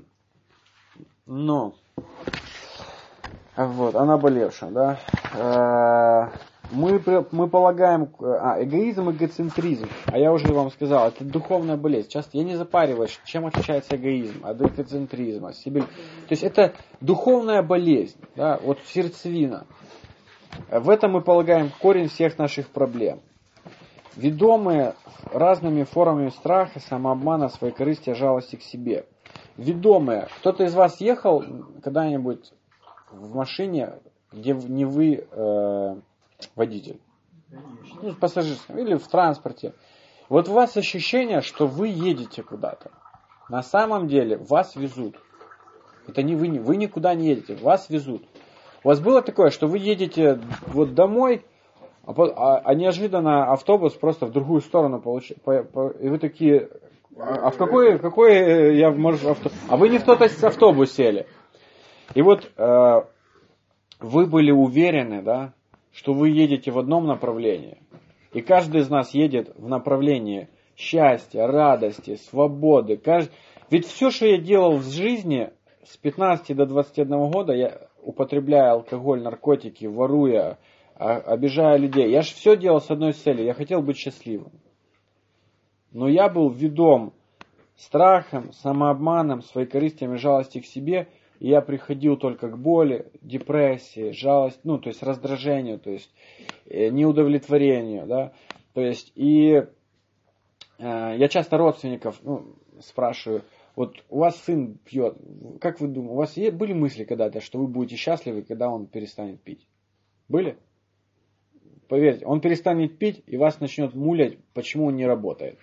вот, о наболевшем, да. Мы полагаем, эгоизм, эгоцентризм, а я уже вам сказал, это духовная болезнь. Часто я не запариваюсь, чем отличается эгоизм от эгоцентризма. То есть это духовная болезнь, да, вот сердцевина. В этом мы полагаем корень всех наших проблем. Ведомые разными формами страха, самообмана, своекорыстия, жалости к себе. Ведомые. Кто-то из вас ехал когда-нибудь в машине, где не вы водитель? Ну, в пассажирском или в транспорте. Вот у вас ощущение, что вы едете куда-то. На самом деле вас везут. Это не вы никуда не едете, вас везут. У вас было такое, что вы едете вот домой, а неожиданно автобус просто в другую сторону получил. И вы такие, в какой я, может, автобус? А вы не в тот автобус сели. И вот вы были уверены, да, что вы едете в одном направлении. И каждый из нас едет в направлении счастья, радости, свободы. Ведь все, что я делал в жизни с 15 до 21 года, я употребляя алкоголь, наркотики, воруя, обижая людей. Я же все делал с одной целью. Я хотел быть счастливым. Но я был ведом страхом, самообманом, своекорыстием и жалостью к себе. И я приходил только к боли, депрессии, жалости, ну, то есть раздражению, то есть неудовлетворению, да. То есть, и я часто родственников спрашиваю, вот у вас сын пьет, как вы думаете, у вас были мысли когда-то, что вы будете счастливы, когда он перестанет пить? Были? Поверьте, он перестанет пить, и вас начнет мулять, почему он не работает.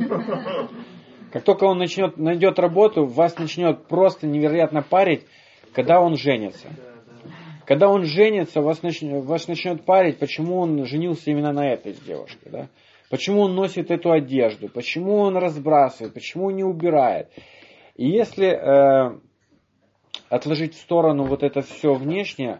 Как только он найдет работу, вас начнет просто невероятно парить, когда он женится. Когда он женится, вас начнет парить, почему он женился именно на этой девушке. Да? Почему он носит эту одежду, почему он разбрасывает, почему он не убирает. И если отложить в сторону вот это все внешнее,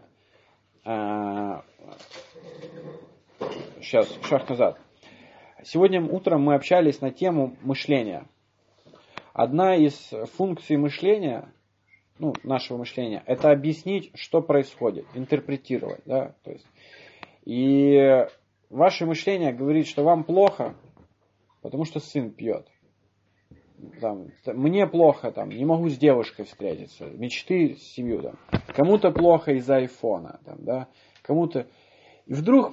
сейчас, шаг назад. Сегодня утром мы общались на тему мышления. Одна из функций мышления, нашего мышления, это объяснить, что происходит, интерпретировать. Да? То есть, и ваше мышление говорит, что вам плохо, потому что сын пьет. Мне плохо, не могу с девушкой встретиться, мечты, семью. Кому-то плохо из-за айфона. Да? Кому-то... И вдруг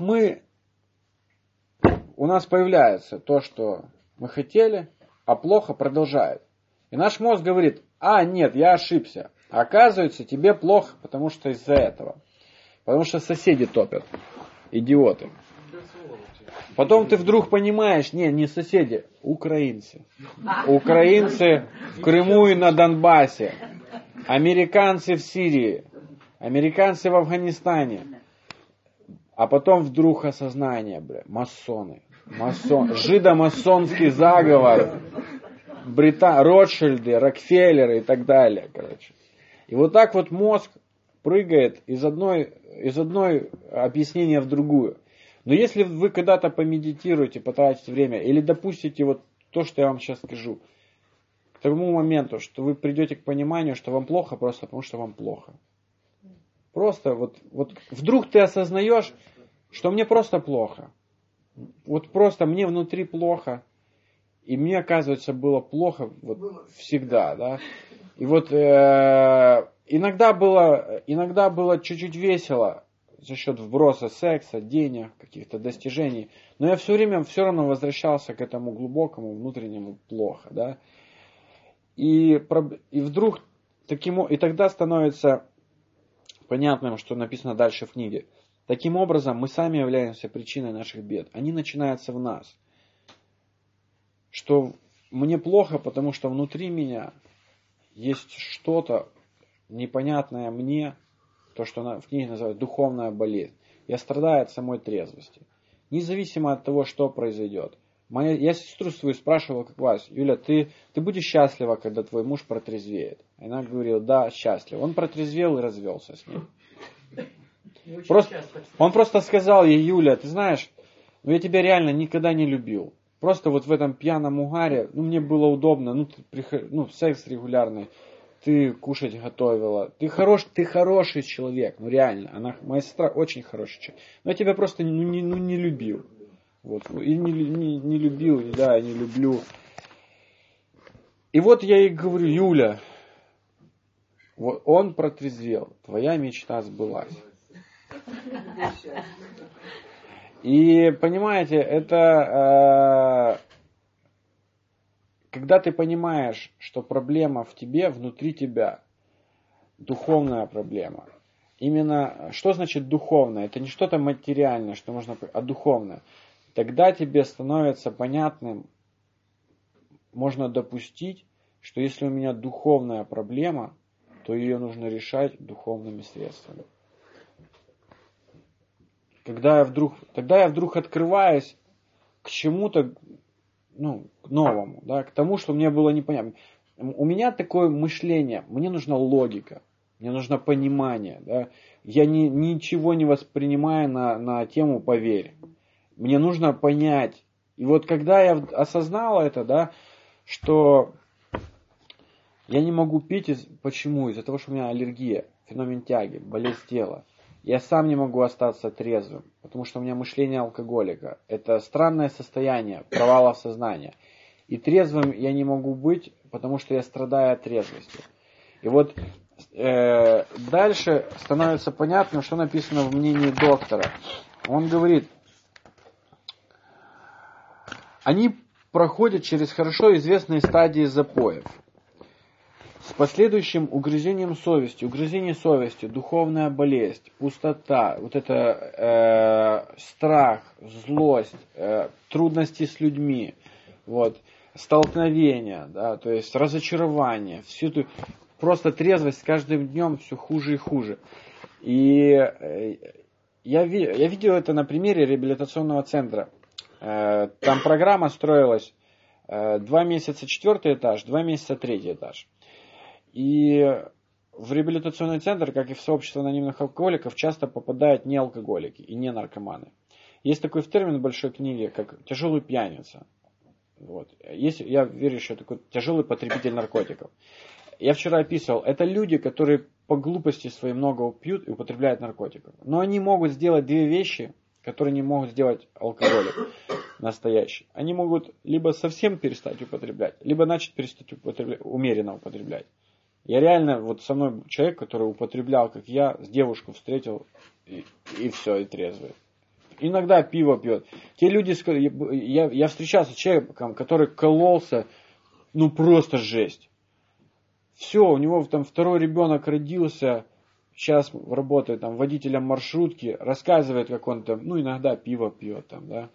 у нас появляется то, что мы хотели, а плохо продолжает. И наш мозг говорит, нет, я ошибся. А оказывается, тебе плохо, потому что из-за этого. Потому что соседи топят. Идиоты. Потом ты вдруг понимаешь, не соседи, украинцы. Украинцы в Крыму и на Донбассе. Американцы в Сирии. Американцы в Афганистане. А потом вдруг осознание, масоны. Жидомасонский заговор. Ротшильды, Рокфеллеры и так далее, короче. И вот так вот мозг прыгает из одной объяснения в другую. Но если вы когда-то помедитируете, потратите время, или допустите вот то, что я вам сейчас скажу, к тому моменту, что вы придете к пониманию, что вам плохо, просто потому что вам плохо. Просто вот вдруг ты осознаешь, что мне просто плохо. Вот просто мне внутри плохо. И мне, оказывается, было плохо всегда, да. И вот иногда было чуть-чуть весело за счет вброса секса, денег, каких-то достижений. Но я все время все равно возвращался к этому глубокому внутреннему плохо, да. И вдруг и тогда становится понятным, что написано дальше в книге. Таким образом, мы сами являемся причиной наших бед. Они начинаются в нас. Что мне плохо, потому что внутри меня есть что-то непонятное мне, то, что в книге называют духовная болезнь. Я страдаю от самой трезвости. Независимо от того, что произойдет. Я сестру свою спрашивал, как вас, Юля, ты будешь счастлива, когда твой муж протрезвеет? Она говорила, да, счастлив. Он протрезвел и развелся с ней. Он просто сказал ей, Юля, ты знаешь, я тебя реально никогда не любил. Просто вот в этом пьяном угаре, мне было удобно, секс регулярный, ты кушать готовила, ты хороший человек, реально, моя сестра очень хороший человек, но я тебя просто не любил. Вот, и не любил, да, не люблю. И вот я ей говорю, Юля, вот он протрезвел, твоя мечта сбылась. И понимаете, это когда ты понимаешь, что проблема в тебе, внутри тебя, духовная проблема. Именно, что значит духовное? Это не что-то материальное, что можно, а духовное. Тогда тебе становится понятным, можно допустить, что если у меня духовная проблема, то ее нужно решать духовными средствами. Тогда я вдруг открываюсь к чему-то, к новому, да, к тому, что мне было непонятно. У меня такое мышление, мне нужна логика, мне нужно понимание, да. Я ничего не воспринимаю на тему «поверь». Мне нужно понять. И вот когда я осознал это, да, что я не могу пить, почему? Из-за того, что у меня аллергия, феномен тяги, болезнь тела. Я сам не могу остаться трезвым, потому что у меня мышление алкоголика. Это странное состояние провала сознания. И трезвым я не могу быть, потому что я страдаю от трезвости. И вот дальше становится понятным, что написано в мнении доктора. Он говорит, они проходят через хорошо известные стадии запоев. С последующим угрызением совести, угрызение совести, духовная болезнь, пустота, вот это страх, злость, трудности с людьми, вот, столкновения, да, то есть разочарование, всю эту просто трезвость с каждым днем все хуже и хуже. И я видел это на примере реабилитационного центра. Там программа строилась 2 месяца 4 этаж, 2 месяца 3 этаж. И в реабилитационный центр, как и в сообщество анонимных алкоголиков, часто попадают не алкоголики и не наркоманы. Есть такой термин в большой книге, как тяжелый пьяница. Вот. Я верю, что такой тяжелый потребитель наркотиков. Я вчера описывал, это люди, которые по глупости своей много пьют и употребляют наркотиков. Но они могут сделать 2 вещи, которые не могут сделать алкоголик настоящий. Они могут либо совсем перестать употреблять, либо начать перестать умеренно употреблять. Я реально, вот со мной человек, который употреблял, как я, с девушку встретил, и все, и трезвый. Иногда пиво пьет. Те люди, я встречался с человеком, который кололся, просто жесть. Все, у него там 2-й ребенок родился, сейчас работает там водителем маршрутки, рассказывает, как он там, иногда пиво пьет там, да.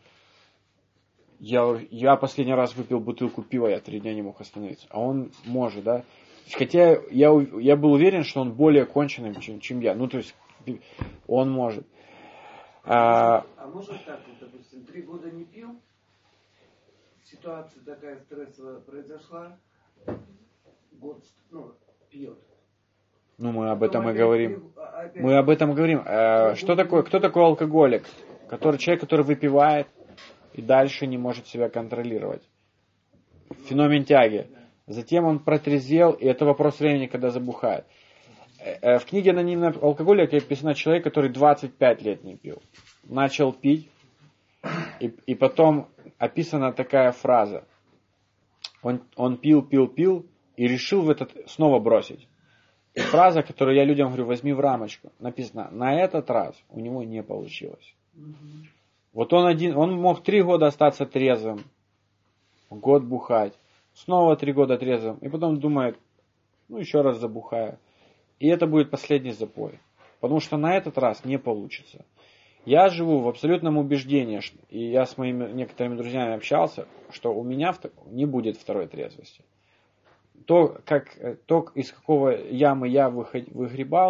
Я последний раз выпил бутылку пива, я 3 дня не мог остановиться. А он может, да. Хотя я был уверен, что он более конченый, чем я. То есть он может. А может так, допустим, 3 года не пил, ситуация такая стрессовая произошла, год, пьет. Мы об этом и говорим. Мы об этом говорим. Кто такой алкоголик? Человек, который выпивает и дальше не может себя контролировать. Феномен тяги. Затем он протрезвел, и это вопрос времени, когда забухает. В книге «Анонимный алкоголик» описано человек, который 25 лет не пил. Начал пить, и потом описана такая фраза. Он пил, и решил снова бросить. И фраза, которую я людям говорю, возьми в рамочку, написано, на этот раз у него не получилось. Вот он мог 3 года остаться трезвым, год бухать, снова 3 года трезвым, и потом думает, еще раз забухаю. И это будет последний запой. Потому что на этот раз не получится. Я живу в абсолютном убеждении, и я с моими некоторыми друзьями общался, что у меня не будет 2-й трезвости. То, из какого ямы я выгребал,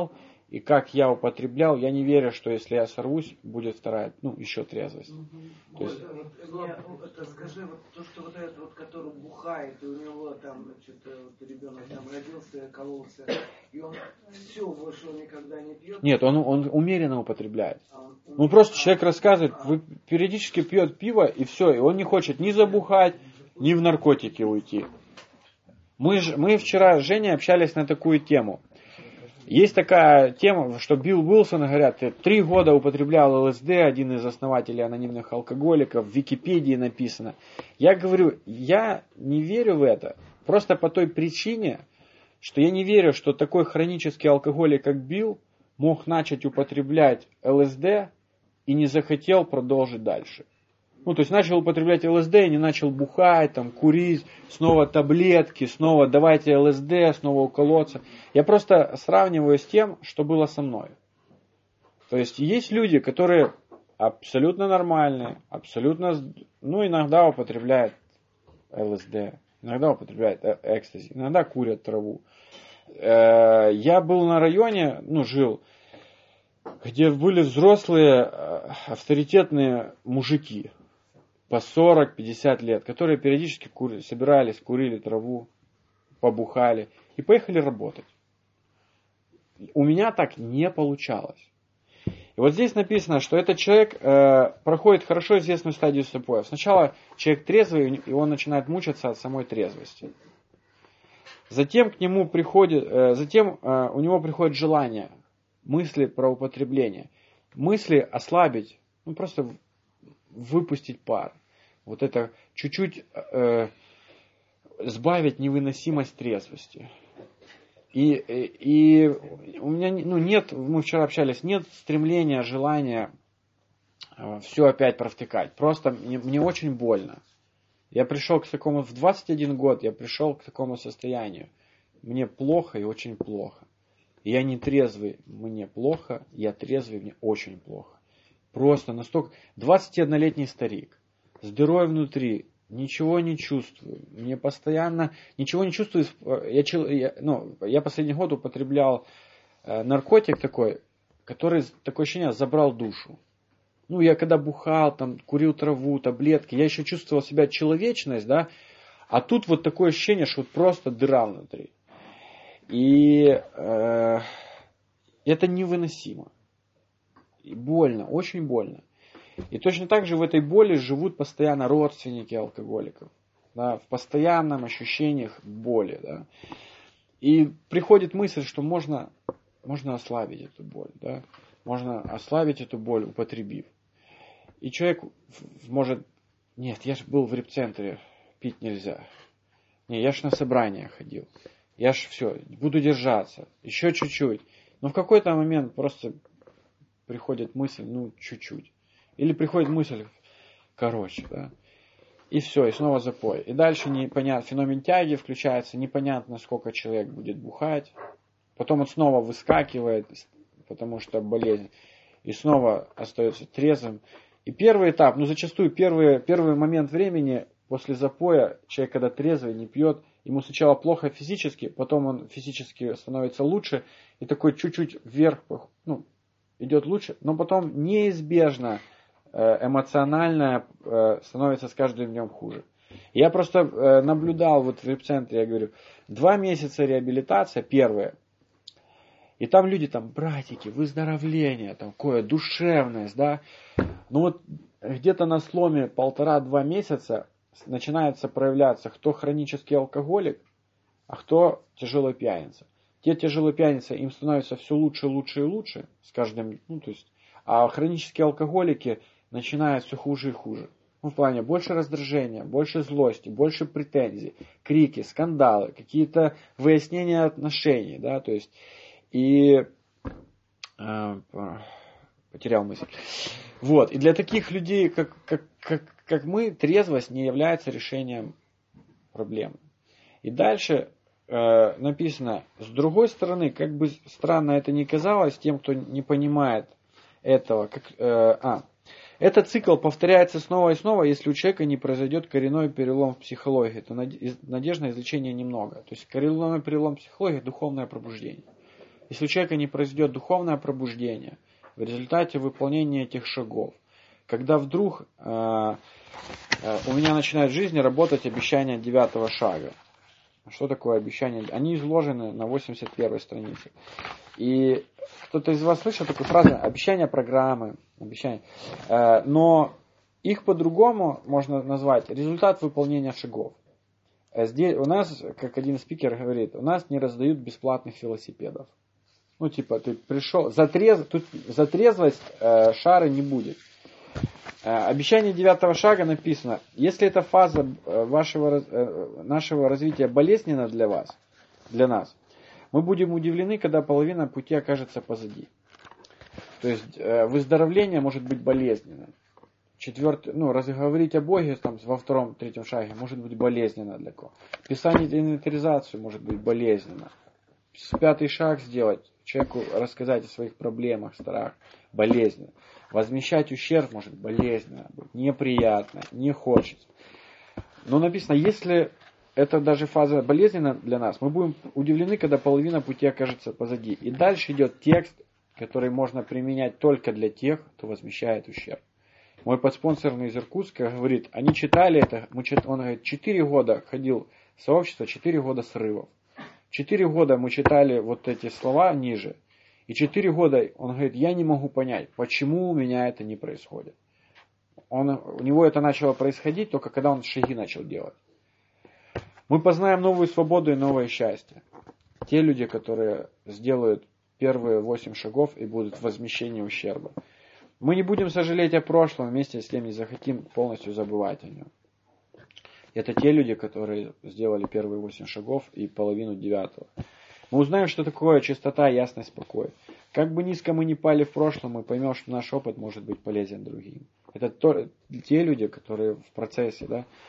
и как я употреблял, я не верю, что если я сорвусь, будет вторая, еще трезвость. То есть... Скажи, вот то, что вот этот вот, который бухает, и у него там, что-то вот ребенок там родился, кололся, и он все, больше он никогда не пьет. Нет, он умеренно употребляет. Просто человек рассказывает, периодически пьет пиво, и все, и он не хочет ни забухать, ни в наркотики уйти. Мы вчера с Женей общались на такую тему. Есть такая тема, что Билл Уилсон, говорят, 3 года употреблял ЛСД, один из основателей анонимных алкоголиков, в Википедии написано. Я говорю, я не верю в это, просто по той причине, что я не верю, что такой хронический алкоголик, как Билл, мог начать употреблять ЛСД и не захотел продолжить дальше. То есть начал употреблять ЛСД и не начал бухать, курить, снова таблетки, снова давайте ЛСД, снова уколоться. Я просто сравниваю с тем, что было со мной. То есть есть люди, которые абсолютно нормальные, абсолютно, иногда употребляют ЛСД, иногда употребляют экстази, иногда курят траву. Я был на районе, жил, где были взрослые авторитетные мужики по 40-50 лет, которые периодически собирались, курили траву, побухали и поехали работать. У меня так не получалось. И вот здесь написано, что этот человек проходит хорошо известную стадию запоя. Сначала человек трезвый, и он начинает мучиться от самой трезвости. Затем у него приходит желание, мысли про употребление, мысли ослабить, просто выпустить пар. Вот это чуть-чуть сбавить невыносимость трезвости. И у меня нет, мы вчера общались, нет стремления, желания все опять провтыкать. Просто мне очень больно. Я пришел к такому, в 21 год я пришел к такому состоянию. Мне плохо и очень плохо. Я не трезвый, мне плохо, я трезвый, мне очень плохо. Просто настолько... 21-летний старик, с дырой внутри, ничего не чувствую. Мне постоянно... Ничего не чувствую. Я последний год употреблял наркотик такой, который, такое ощущение, забрал душу. Я когда бухал, курил траву, таблетки, я еще чувствовал себя человечность, да, а тут вот такое ощущение, что вот просто дыра внутри. И это невыносимо. И больно, очень больно. И точно так же в этой боли живут постоянно родственники алкоголиков. Да, в постоянном ощущении боли. Да. И приходит мысль, что можно ослабить эту боль. Да. Можно ослабить эту боль, употребив. И человек может... Нет, я же был в репцентре, пить нельзя. Не, я ж на собрания ходил. Я ж все, буду держаться. Еще чуть-чуть. Но в какой-то момент просто приходит мысль, чуть-чуть. Или приходит мысль, короче, да. И все, и снова запой. И дальше непонятно, феномен тяги включается, непонятно, сколько человек будет бухать. Потом он снова выскакивает, потому что болезнь. И снова остается трезвым. И первый этап, зачастую первый момент времени после запоя, человек, когда трезвый, не пьет, ему сначала плохо физически, потом он физически становится лучше, и такой чуть-чуть вверх, идет лучше, но потом неизбежно эмоционально становится с каждым днем хуже. Я просто наблюдал вот в репцентре, я говорю, 2 месяца реабилитация, первая, и там люди, братики, выздоровление, такое, душевность, да. Где-то на сломе 1,5-2 месяца начинается проявляться, кто хронический алкоголик, а кто тяжелый пьяница. Те тяжелые пьяницы, им становится все лучше, лучше и лучше с каждым, а хронические алкоголики начинают все хуже и хуже. В плане больше раздражения, больше злости, больше претензий, крики, скандалы, какие-то выяснения отношений, да, то есть, и потерял мысль. Вот, и для таких людей, как мы, трезвость не является решением проблемы. И дальше написано, с другой стороны, как бы странно это ни казалось тем, кто не понимает этого, этот цикл повторяется снова и снова, если у человека не произойдет коренной перелом в психологии, то надежд на излечение немного. То есть коренной перелом в психологии – духовное пробуждение. Если у человека не произойдет духовное пробуждение в результате выполнения этих шагов, когда вдруг у меня начинает в жизни работать обещания 9 шага. Что такое обещания? Они изложены на 81 странице. И кто-то из вас слышал такую фразу «обещания программы», обещания. Но их по-другому можно назвать результат выполнения шагов. Здесь у нас, как один спикер говорит, у нас не раздают бесплатных велосипедов. Ну, типа, ты пришел, тут за трезвость шары не будет. Обещание 9 шага написано, если эта фаза нашего развития болезненна для вас, для нас, мы будем удивлены, когда половина пути окажется позади. То есть выздоровление может быть болезненным. Разговорить о Боге там, во 2-3 шаге может быть болезненно для кого. Писание инвентаризацию может быть болезненно. 5 шаг сделать, человеку рассказать о своих проблемах, страхах, болезненно. Возмещать ущерб может болезненно быть, неприятно, не хочется. Но написано, если это даже фаза болезненна для нас, мы будем удивлены, когда половина пути окажется позади. И дальше идет текст, который можно применять только для тех, кто возмещает ущерб. Мой подспонсорный из Иркутска говорит, они читали это, он говорит, 4 года ходил в сообщество, 4 года срывов. 4 года мы читали вот эти слова ниже. И 4 года он говорит, я не могу понять, почему у меня это не происходит. У него это начало происходить только когда он шаги начал делать. Мы познаем новую свободу и новое счастье. Те люди, которые сделают первые 8 шагов и будут в возмещении ущерба. Мы не будем сожалеть о прошлом, вместе с тем не захотим полностью забывать о нем. Это те люди, которые сделали первые 8 шагов и половину 9. Мы узнаем, что такое чистота, ясность, покой. Как бы низко мы ни пали в прошлом, мы поймем, что наш опыт может быть полезен другим. Это те люди, которые в процессе,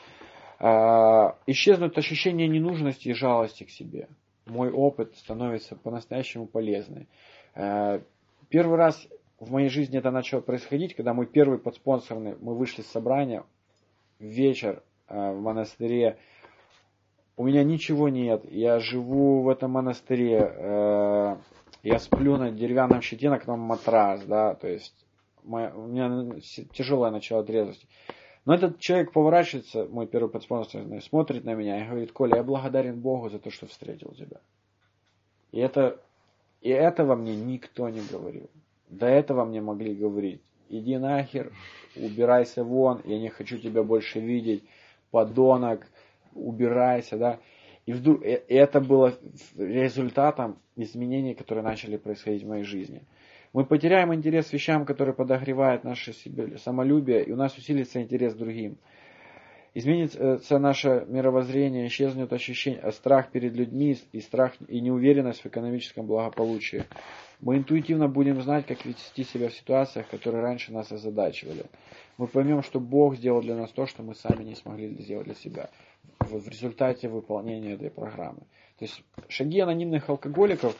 да, исчезнут ощущение ненужности и жалости к себе. Мой опыт становится по-настоящему полезным. Первый раз в моей жизни это начало происходить, когда мой первый подспонсорный, мы вышли с собрания, вечер в монастыре. У меня ничего нет, я живу в этом монастыре, я сплю на деревянном щите, на котором матрас, да, то есть у меня тяжелое начало трезвости. Но этот человек поворачивается, мой первый подспонсорный, смотрит на меня и говорит, Коля, я благодарен Богу за то, что встретил тебя. И этого мне никто не говорил. До этого мне могли говорить, иди нахер, убирайся вон, я не хочу тебя больше видеть, подонок, убирайся, да. И вдруг это было результатом изменений, которые начали происходить в моей жизни. Мы потеряем интерес к вещам, которые подогревают наше самолюбие, и у нас усилится интерес к другим. Изменится наше мировоззрение, исчезнет ощущение, страх перед людьми и страх и неуверенность в экономическом благополучии. Мы интуитивно будем знать, как вести себя в ситуациях, которые раньше нас озадачивали. Мы поймем, что Бог сделал для нас то, что мы сами не смогли сделать для себя в результате выполнения этой программы. То есть шаги анонимных алкоголиков,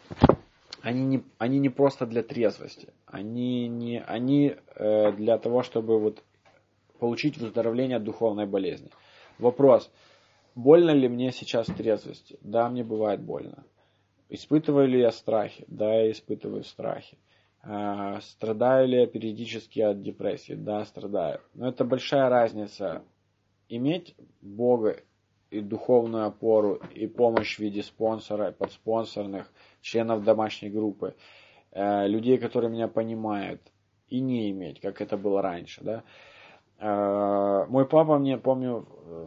они не просто для трезвости, они для того, чтобы получить выздоровление от духовной болезни. Вопрос, больно ли мне сейчас в трезвости? Да, мне бывает больно. Испытываю ли я страхи? Да, я испытываю страхи. Страдаю ли я периодически от депрессии? Да, страдаю. Но это большая разница. Иметь Бога и духовную опору, и помощь в виде спонсора, подспонсорных, членов домашней группы, людей, которые меня понимают, и не иметь, как это было раньше. Да? Мой папа мне, помню,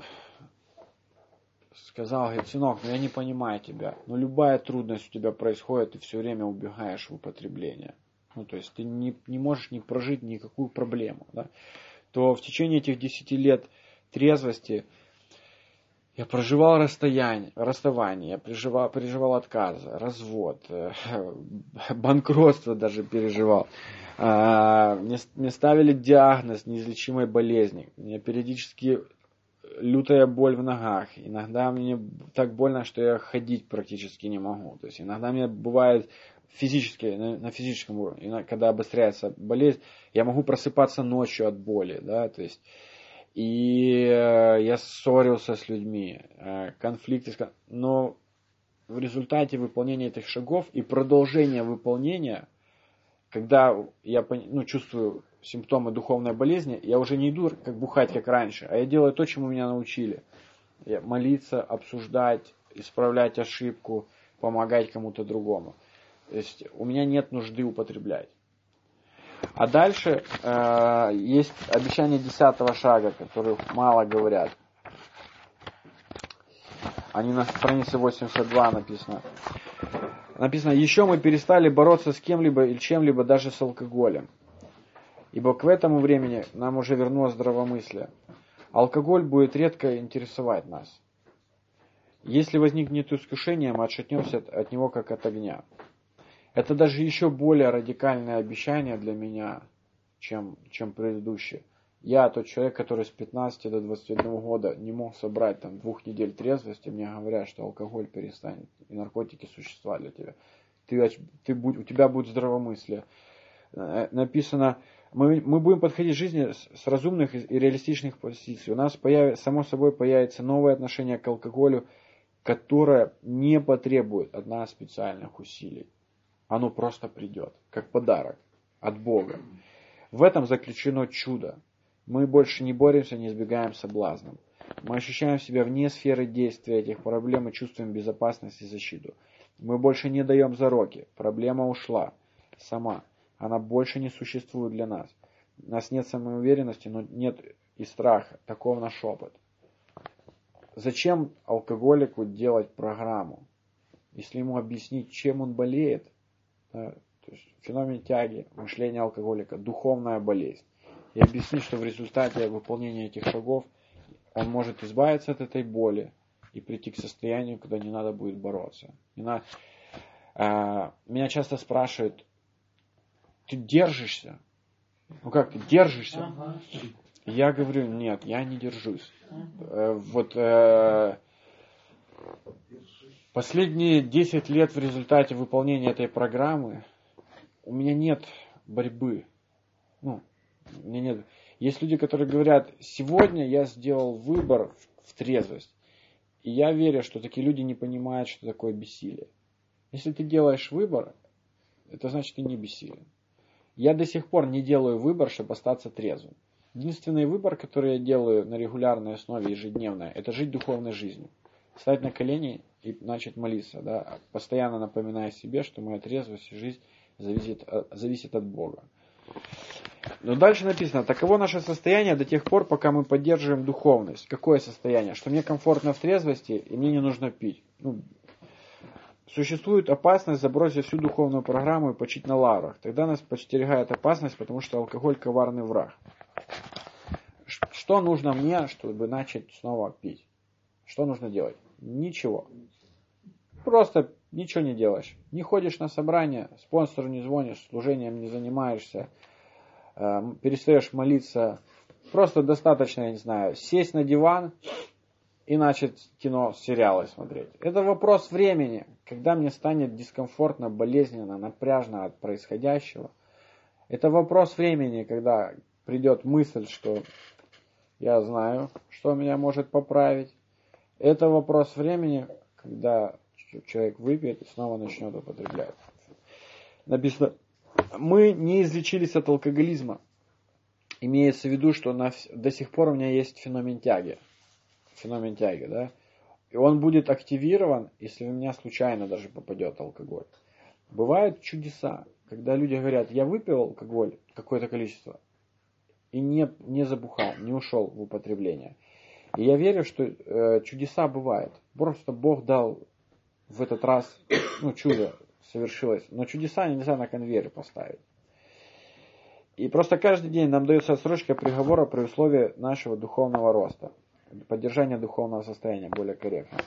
сказал, говорит, сынок, я не понимаю тебя, но любая трудность у тебя происходит, ты все время убегаешь в употребление. То есть ты не можешь не прожить никакую проблему. Да? То в течение этих 10 лет трезвости я проживал расставание, я переживал отказ, развод, банкротство даже переживал. Мне ставили диагноз неизлечимой болезни. У меня периодически лютая боль в ногах. Иногда мне так больно, что я ходить практически не могу. То есть иногда мне бывает физически, на физическом уровне, когда обостряется болезнь, я могу просыпаться ночью от боли. Да? То есть, и я ссорился с людьми, конфликты. Но в результате выполнения этих шагов и продолжения выполнения, когда я чувствую симптомы духовной болезни, я уже не иду как бухать, как раньше, а я делаю то, чему меня научили. Молиться, обсуждать, исправлять ошибку, помогать кому-то другому. То есть у меня нет нужды употреблять. А дальше есть обещание 10-го шага, который мало говорят. Они на странице 82 написано. Написано, еще мы перестали бороться с кем-либо или чем-либо, даже с алкоголем. Ибо к этому времени нам уже вернулось здравомыслие. Алкоголь будет редко интересовать нас. Если возникнет искушение, мы отшатнемся от него, как от огня. Это даже еще более радикальное обещание для меня, чем предыдущее. Я тот человек, который с 15 до 21 года не мог собрать 2 недель трезвости, мне говорят, что алкоголь перестанет, и наркотики существа для тебя. У тебя будет здравомыслие. Написано, мы будем подходить к жизни с разумных и реалистичных позиций. У нас само собой появится новое отношение к алкоголю, которое не потребует от нас специальных усилий. Оно просто придет, как подарок от Бога. В этом заключено чудо. Мы больше не боремся, не избегаем соблазнам. Мы ощущаем себя вне сферы действия этих проблем и чувствуем безопасность и защиту. Мы больше не даем зароки. Проблема ушла сама. Она больше не существует для нас. У нас нет самоуверенности, но нет и страха. Таков наш опыт. Зачем алкоголику делать программу? Если ему объяснить, чем он болеет, то есть феномен тяги, мышление алкоголика, духовная болезнь, и объяснить, что в результате выполнения этих шагов он может избавиться от этой боли и прийти к состоянию, когда не надо будет бороться. Меня часто спрашивают, ты держишься? Как ты держишься? Я говорю, нет, я не держусь. Последние 10 лет в результате выполнения этой программы у меня нет борьбы. У меня нет. Есть люди, которые говорят, сегодня я сделал выбор в трезвость. И я верю, что такие люди не понимают, что такое бессилие. Если ты делаешь выбор, это значит, ты не бессилен. Я до сих пор не делаю выбор, чтобы остаться трезвым. Единственный выбор, который я делаю на регулярной основе, ежедневно, это жить духовной жизнью. Встать на колени и начать молиться. Да? Постоянно напоминая себе, что моя трезвость и жизнь зависит от Бога. Но дальше написано, таково наше состояние до тех пор, пока мы поддерживаем духовность. Какое состояние? Что мне комфортно в трезвости, и мне не нужно пить. Существует опасность забросить всю духовную программу и почить на лаврах. Тогда нас подстерегает опасность, потому что алкоголь коварный враг. Что нужно мне, чтобы начать снова пить? Что нужно делать? Ничего. Просто ничего не делаешь. Не ходишь на собрания, спонсору не звонишь, служением не занимаешься, перестаешь молиться. Просто достаточно, я не знаю, сесть на диван и начать кино, сериалы смотреть. Это вопрос времени, когда мне станет дискомфортно, болезненно, напряжно от происходящего. Это вопрос времени, когда придет мысль, что я знаю, что меня может поправить. Это вопрос времени, когда человек выпьет и снова начнет употреблять. Написано, мы не излечились от алкоголизма. Имеется в виду, что до сих пор у меня есть феномен тяги. Феномен тяги, да? И он будет активирован, если у меня случайно даже попадет алкоголь. Бывают чудеса, когда люди говорят, я выпил алкоголь какое-то количество и не забухал, не ушел в употребление. И я верю, что чудеса бывают. Просто Бог дал в этот раз, чудо совершилось. Но чудеса нельзя на конвейер поставить. И просто каждый день нам дается отсрочка приговора при условии нашего духовного роста. Поддержания духовного состояния, более корректно.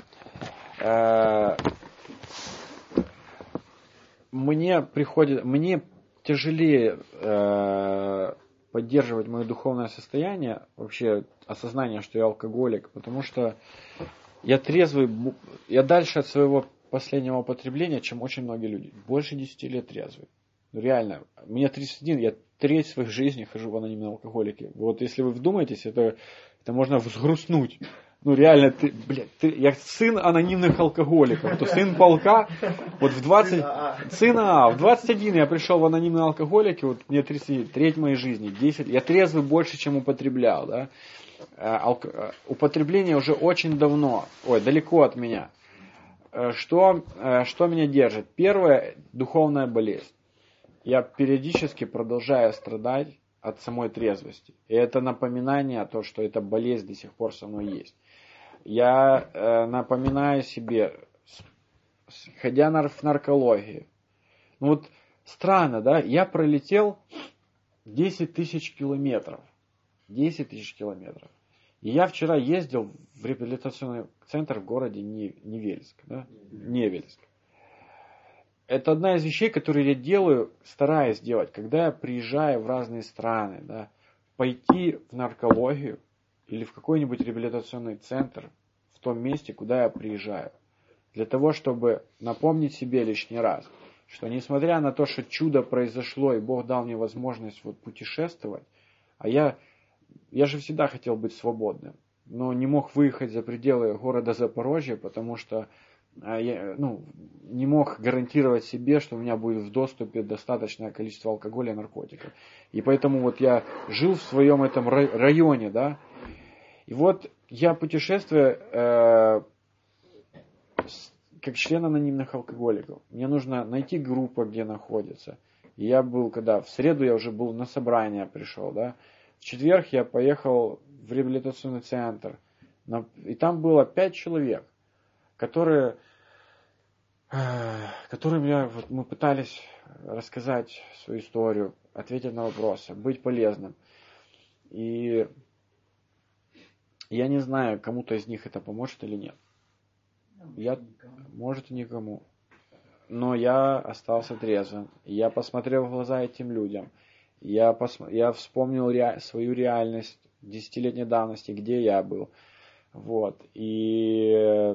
Мне тяжелее поддерживать мое духовное состояние, вообще осознание, что я алкоголик, потому что я трезвый, я дальше от своего последнего употребления, чем очень многие люди. Больше 10 лет трезвый. Реально. Мне 31, я треть своей жизни хожу в анонимном алкоголике. Вот если вы вдумаетесь, это можно взгрустнуть. Ну реально, я сын анонимных алкоголиков, то сын полка, вот в 20, сына в 21 я пришел в анонимные алкоголики, вот мне 30, треть моей жизни, 10, я трезвый больше, чем употреблял, да. Употребление уже очень давно, далеко от меня. Что меня держит? Первое, духовная болезнь. Я периодически продолжаю страдать от самой трезвости. И это напоминание о том, что эта болезнь до сих пор со мной есть. Я напоминаю себе, ходя в наркологию. Ну вот странно, да? Я пролетел 10 тысяч километров. 10 тысяч километров. И я вчера ездил в реабилитационный центр в городе Невельск. Да? Невельск. Это одна из вещей, которые я делаю, стараюсь делать, когда я приезжаю в разные страны. Да? Пойти в наркологию или в какой-нибудь реабилитационный центр в том месте, куда я приезжаю. Для того, чтобы напомнить себе лишний раз, что несмотря на то, что чудо произошло, и Бог дал мне возможность путешествовать, а я же всегда хотел быть свободным, но не мог выехать за пределы города Запорожья, потому что я не мог гарантировать себе, что у меня будет в доступе достаточное количество алкоголя и наркотиков. И поэтому я жил в своем этом районе, да. И я путешествую как член анонимных алкоголиков. Мне нужно найти группу, где находится. И я был, в среду я уже был на собрание пришел, да. В четверг я поехал в реабилитационный центр. И там было 5 человек, которым мы пытались рассказать свою историю, ответить на вопросы, быть полезным. И я не знаю, кому-то из них это поможет или нет. Может и никому. Но я остался трезвым. Я посмотрел в глаза этим людям. Я вспомнил свою реальность 10-летней давности, где я был. И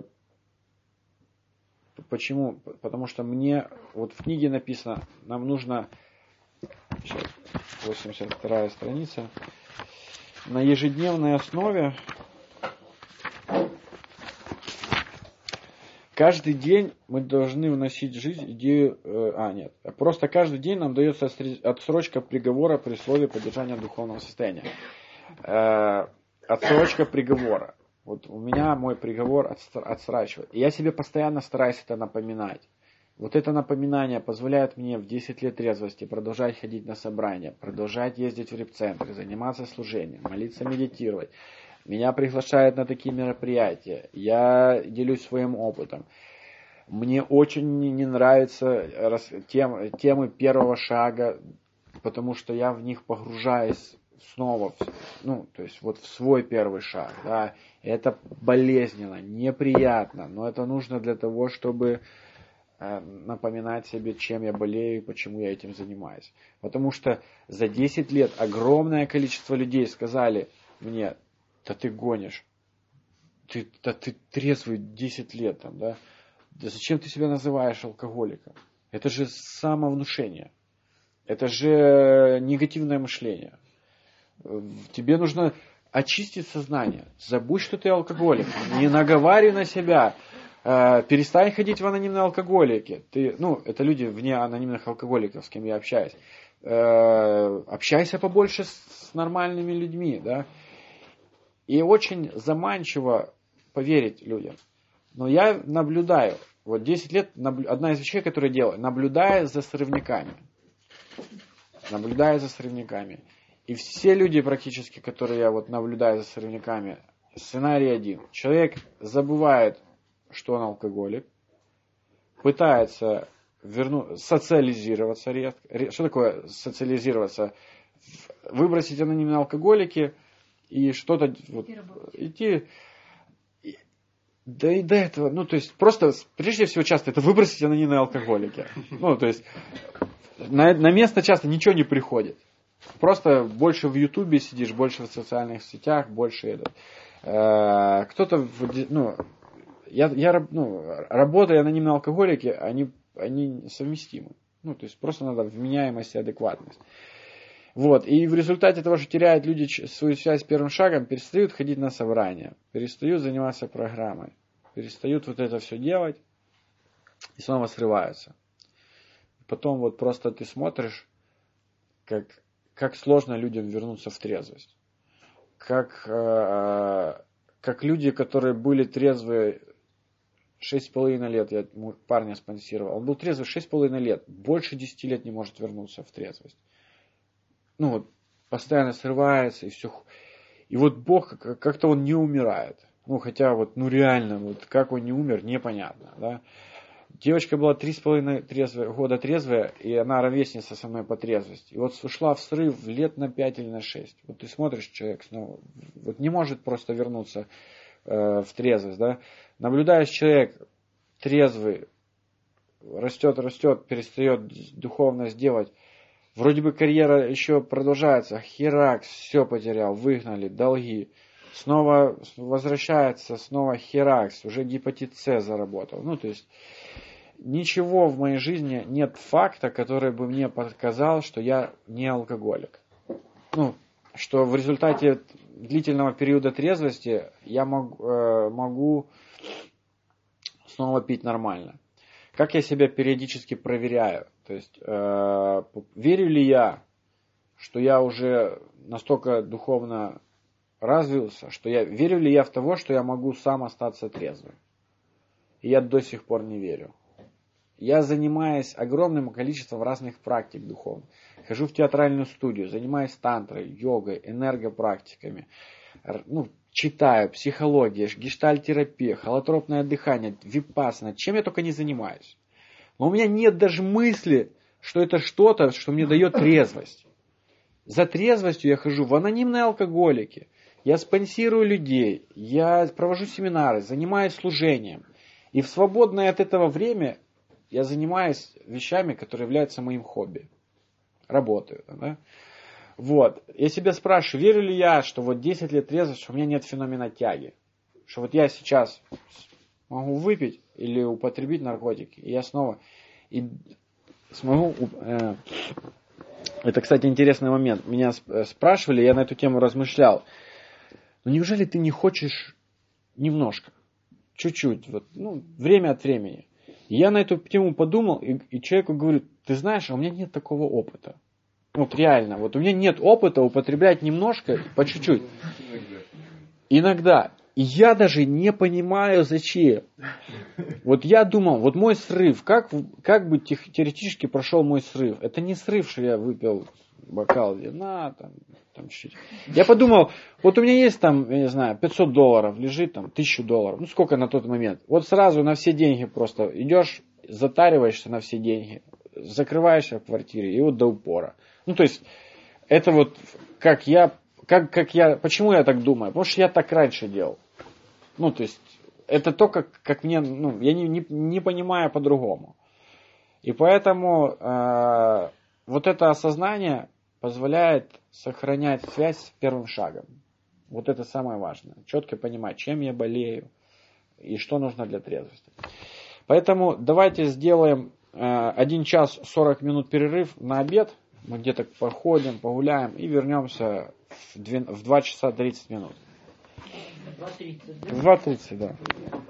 почему? Потому что мне, в книге написано, нам нужно, сейчас, 82-я страница, на ежедневной основе каждый день мы должны вносить в жизнь идею... Просто каждый день нам дается отсрочка приговора при условии поддержания духовного состояния. Отсрочка приговора. У меня мой приговор отсрачивает. И я себе постоянно стараюсь это напоминать. Это напоминание позволяет мне в 10 лет трезвости продолжать ходить на собрания, продолжать ездить в репцентры, заниматься служением, молиться, медитировать. Меня приглашают на такие мероприятия. Я делюсь своим опытом. Мне очень не нравятся темы первого шага, потому что я в них погружаюсь снова, в свой первый шаг. Да. Это болезненно, неприятно, но это нужно для того, чтобы напоминать себе, чем я болею и почему я этим занимаюсь. Потому что за 10 лет огромное количество людей сказали мне: да ты гонишь, ты трезвый 10 лет, да зачем ты себя называешь алкоголиком? Это же самовнушение, это же негативное мышление. Тебе нужно очистить сознание, забудь, что ты алкоголик, не наговаривай на себя, перестань ходить в анонимные алкоголики. Это люди вне анонимных алкоголиков, с кем я общаюсь. Общайся побольше с нормальными людьми, да. И очень заманчиво поверить людям. Но я наблюдаю, 10 лет, одна из вещей, которую я делаю, наблюдая за срывниками. И все люди практически, которые я наблюдаю за срывниками, сценарий один. Человек забывает, что он алкоголик, пытается социализироваться резко. Что такое социализироваться? Выбросить анонимные алкоголики и что-то идти. Да и до этого, просто, прежде всего, часто это выбросить анонимные алкоголики. На место часто ничего не приходит. Просто больше в Ютубе сидишь, больше в социальных сетях, больше кто-то, работа и анонимные алкоголики, они совместимы. Просто надо вменяемость и адекватность. Вот. И в результате того, что теряют люди свою связь с первым шагом, перестают ходить на собрания, перестают заниматься программой, перестают вот это все делать и снова срываются. Потом вот просто ты смотришь, как сложно людям вернуться в трезвость. Как люди, которые были трезвые 6,5 лет, я парня спонсировал, он был трезвый 6,5 лет, больше 10 лет не может вернуться в трезвость. Ну вот, постоянно срывается и все. И вот Бог, как-то он не умирает. Ну хотя вот, ну реально, вот как он не умер, непонятно, да. Девочка была 3,5 года трезвая, и она ровесница со мной по трезвости. И вот ушла в срыв лет на 5 или на 6. Вот ты смотришь, человек снова, вот не может просто вернуться в трезвость, да. Наблюдаешь, человек трезвый, растет, перестает духовность делать. Вроде бы карьера еще продолжается, херакс, все потерял, выгнали, долги. Снова возвращается, снова херакс, уже гепатит С заработал. Ну, то есть, ничего в моей жизни нет факта, который бы мне показал, что я не алкоголик. Ну, что в результате длительного периода трезвости я могу снова пить нормально. Как я себя периодически проверяю? То есть, верю ли я, что я уже настолько духовно развился, что верю ли я в того, что я могу сам остаться трезвым? И я до сих пор не верю. Я занимаюсь огромным количеством разных практик духовных. Хожу в театральную студию, занимаюсь тантрой, йогой, энергопрактиками. Ну, читаю, психология, гештальт-терапия, холотропное дыхание, випассана. Чем я только не занимаюсь. Но у меня нет даже мысли, что это что-то, что мне дает трезвость. За трезвостью я хожу в анонимные алкоголики. Я спонсирую людей, я провожу семинары, занимаюсь служением. И в свободное от этого время я занимаюсь вещами, которые являются моим хобби. Работаю. Да? Вот. Я себя спрашиваю, верю ли я, что вот 10 лет трезвости, что у меня нет феномена тяги. Что вот я сейчас могу выпить или употребить наркотики, и я снова смогу... Это, кстати, интересный момент. Меня спрашивали, я на эту тему размышлял. Но неужели ты не хочешь немножко, чуть-чуть, вот, ну, время от времени? И я на эту тему подумал, и человеку говорю, ты знаешь, у меня нет такого опыта. Вот реально, вот у меня нет опыта употреблять немножко, по чуть-чуть. Иногда. И я даже не понимаю, зачем. Вот я думал, вот мой срыв, как бы теоретически прошел мой срыв? Это не срыв, что я выпил бокал вина, там чуть-чуть. Я подумал, вот у меня есть там, я не знаю, $500 лежит, там, $1000. Ну, сколько на тот момент? Вот сразу на все деньги просто идешь, затариваешься на все деньги, закрываешься в квартире, и вот до упора. Ну, то есть, это вот, почему я так думаю? Потому что я так раньше делал. Ну, то есть, это то, как мне, ну, я не понимаю по-другому. И поэтому вот это осознание позволяет сохранять связь с первым шагом. Вот это самое важное. Четко понимать, чем я болею и что нужно для трезвости. Поэтому давайте сделаем 1 час 40 минут перерыв на обед. Мы где-то походим, погуляем и вернемся в 2 часа 30 минут. 2:30, да? В 2:30, да.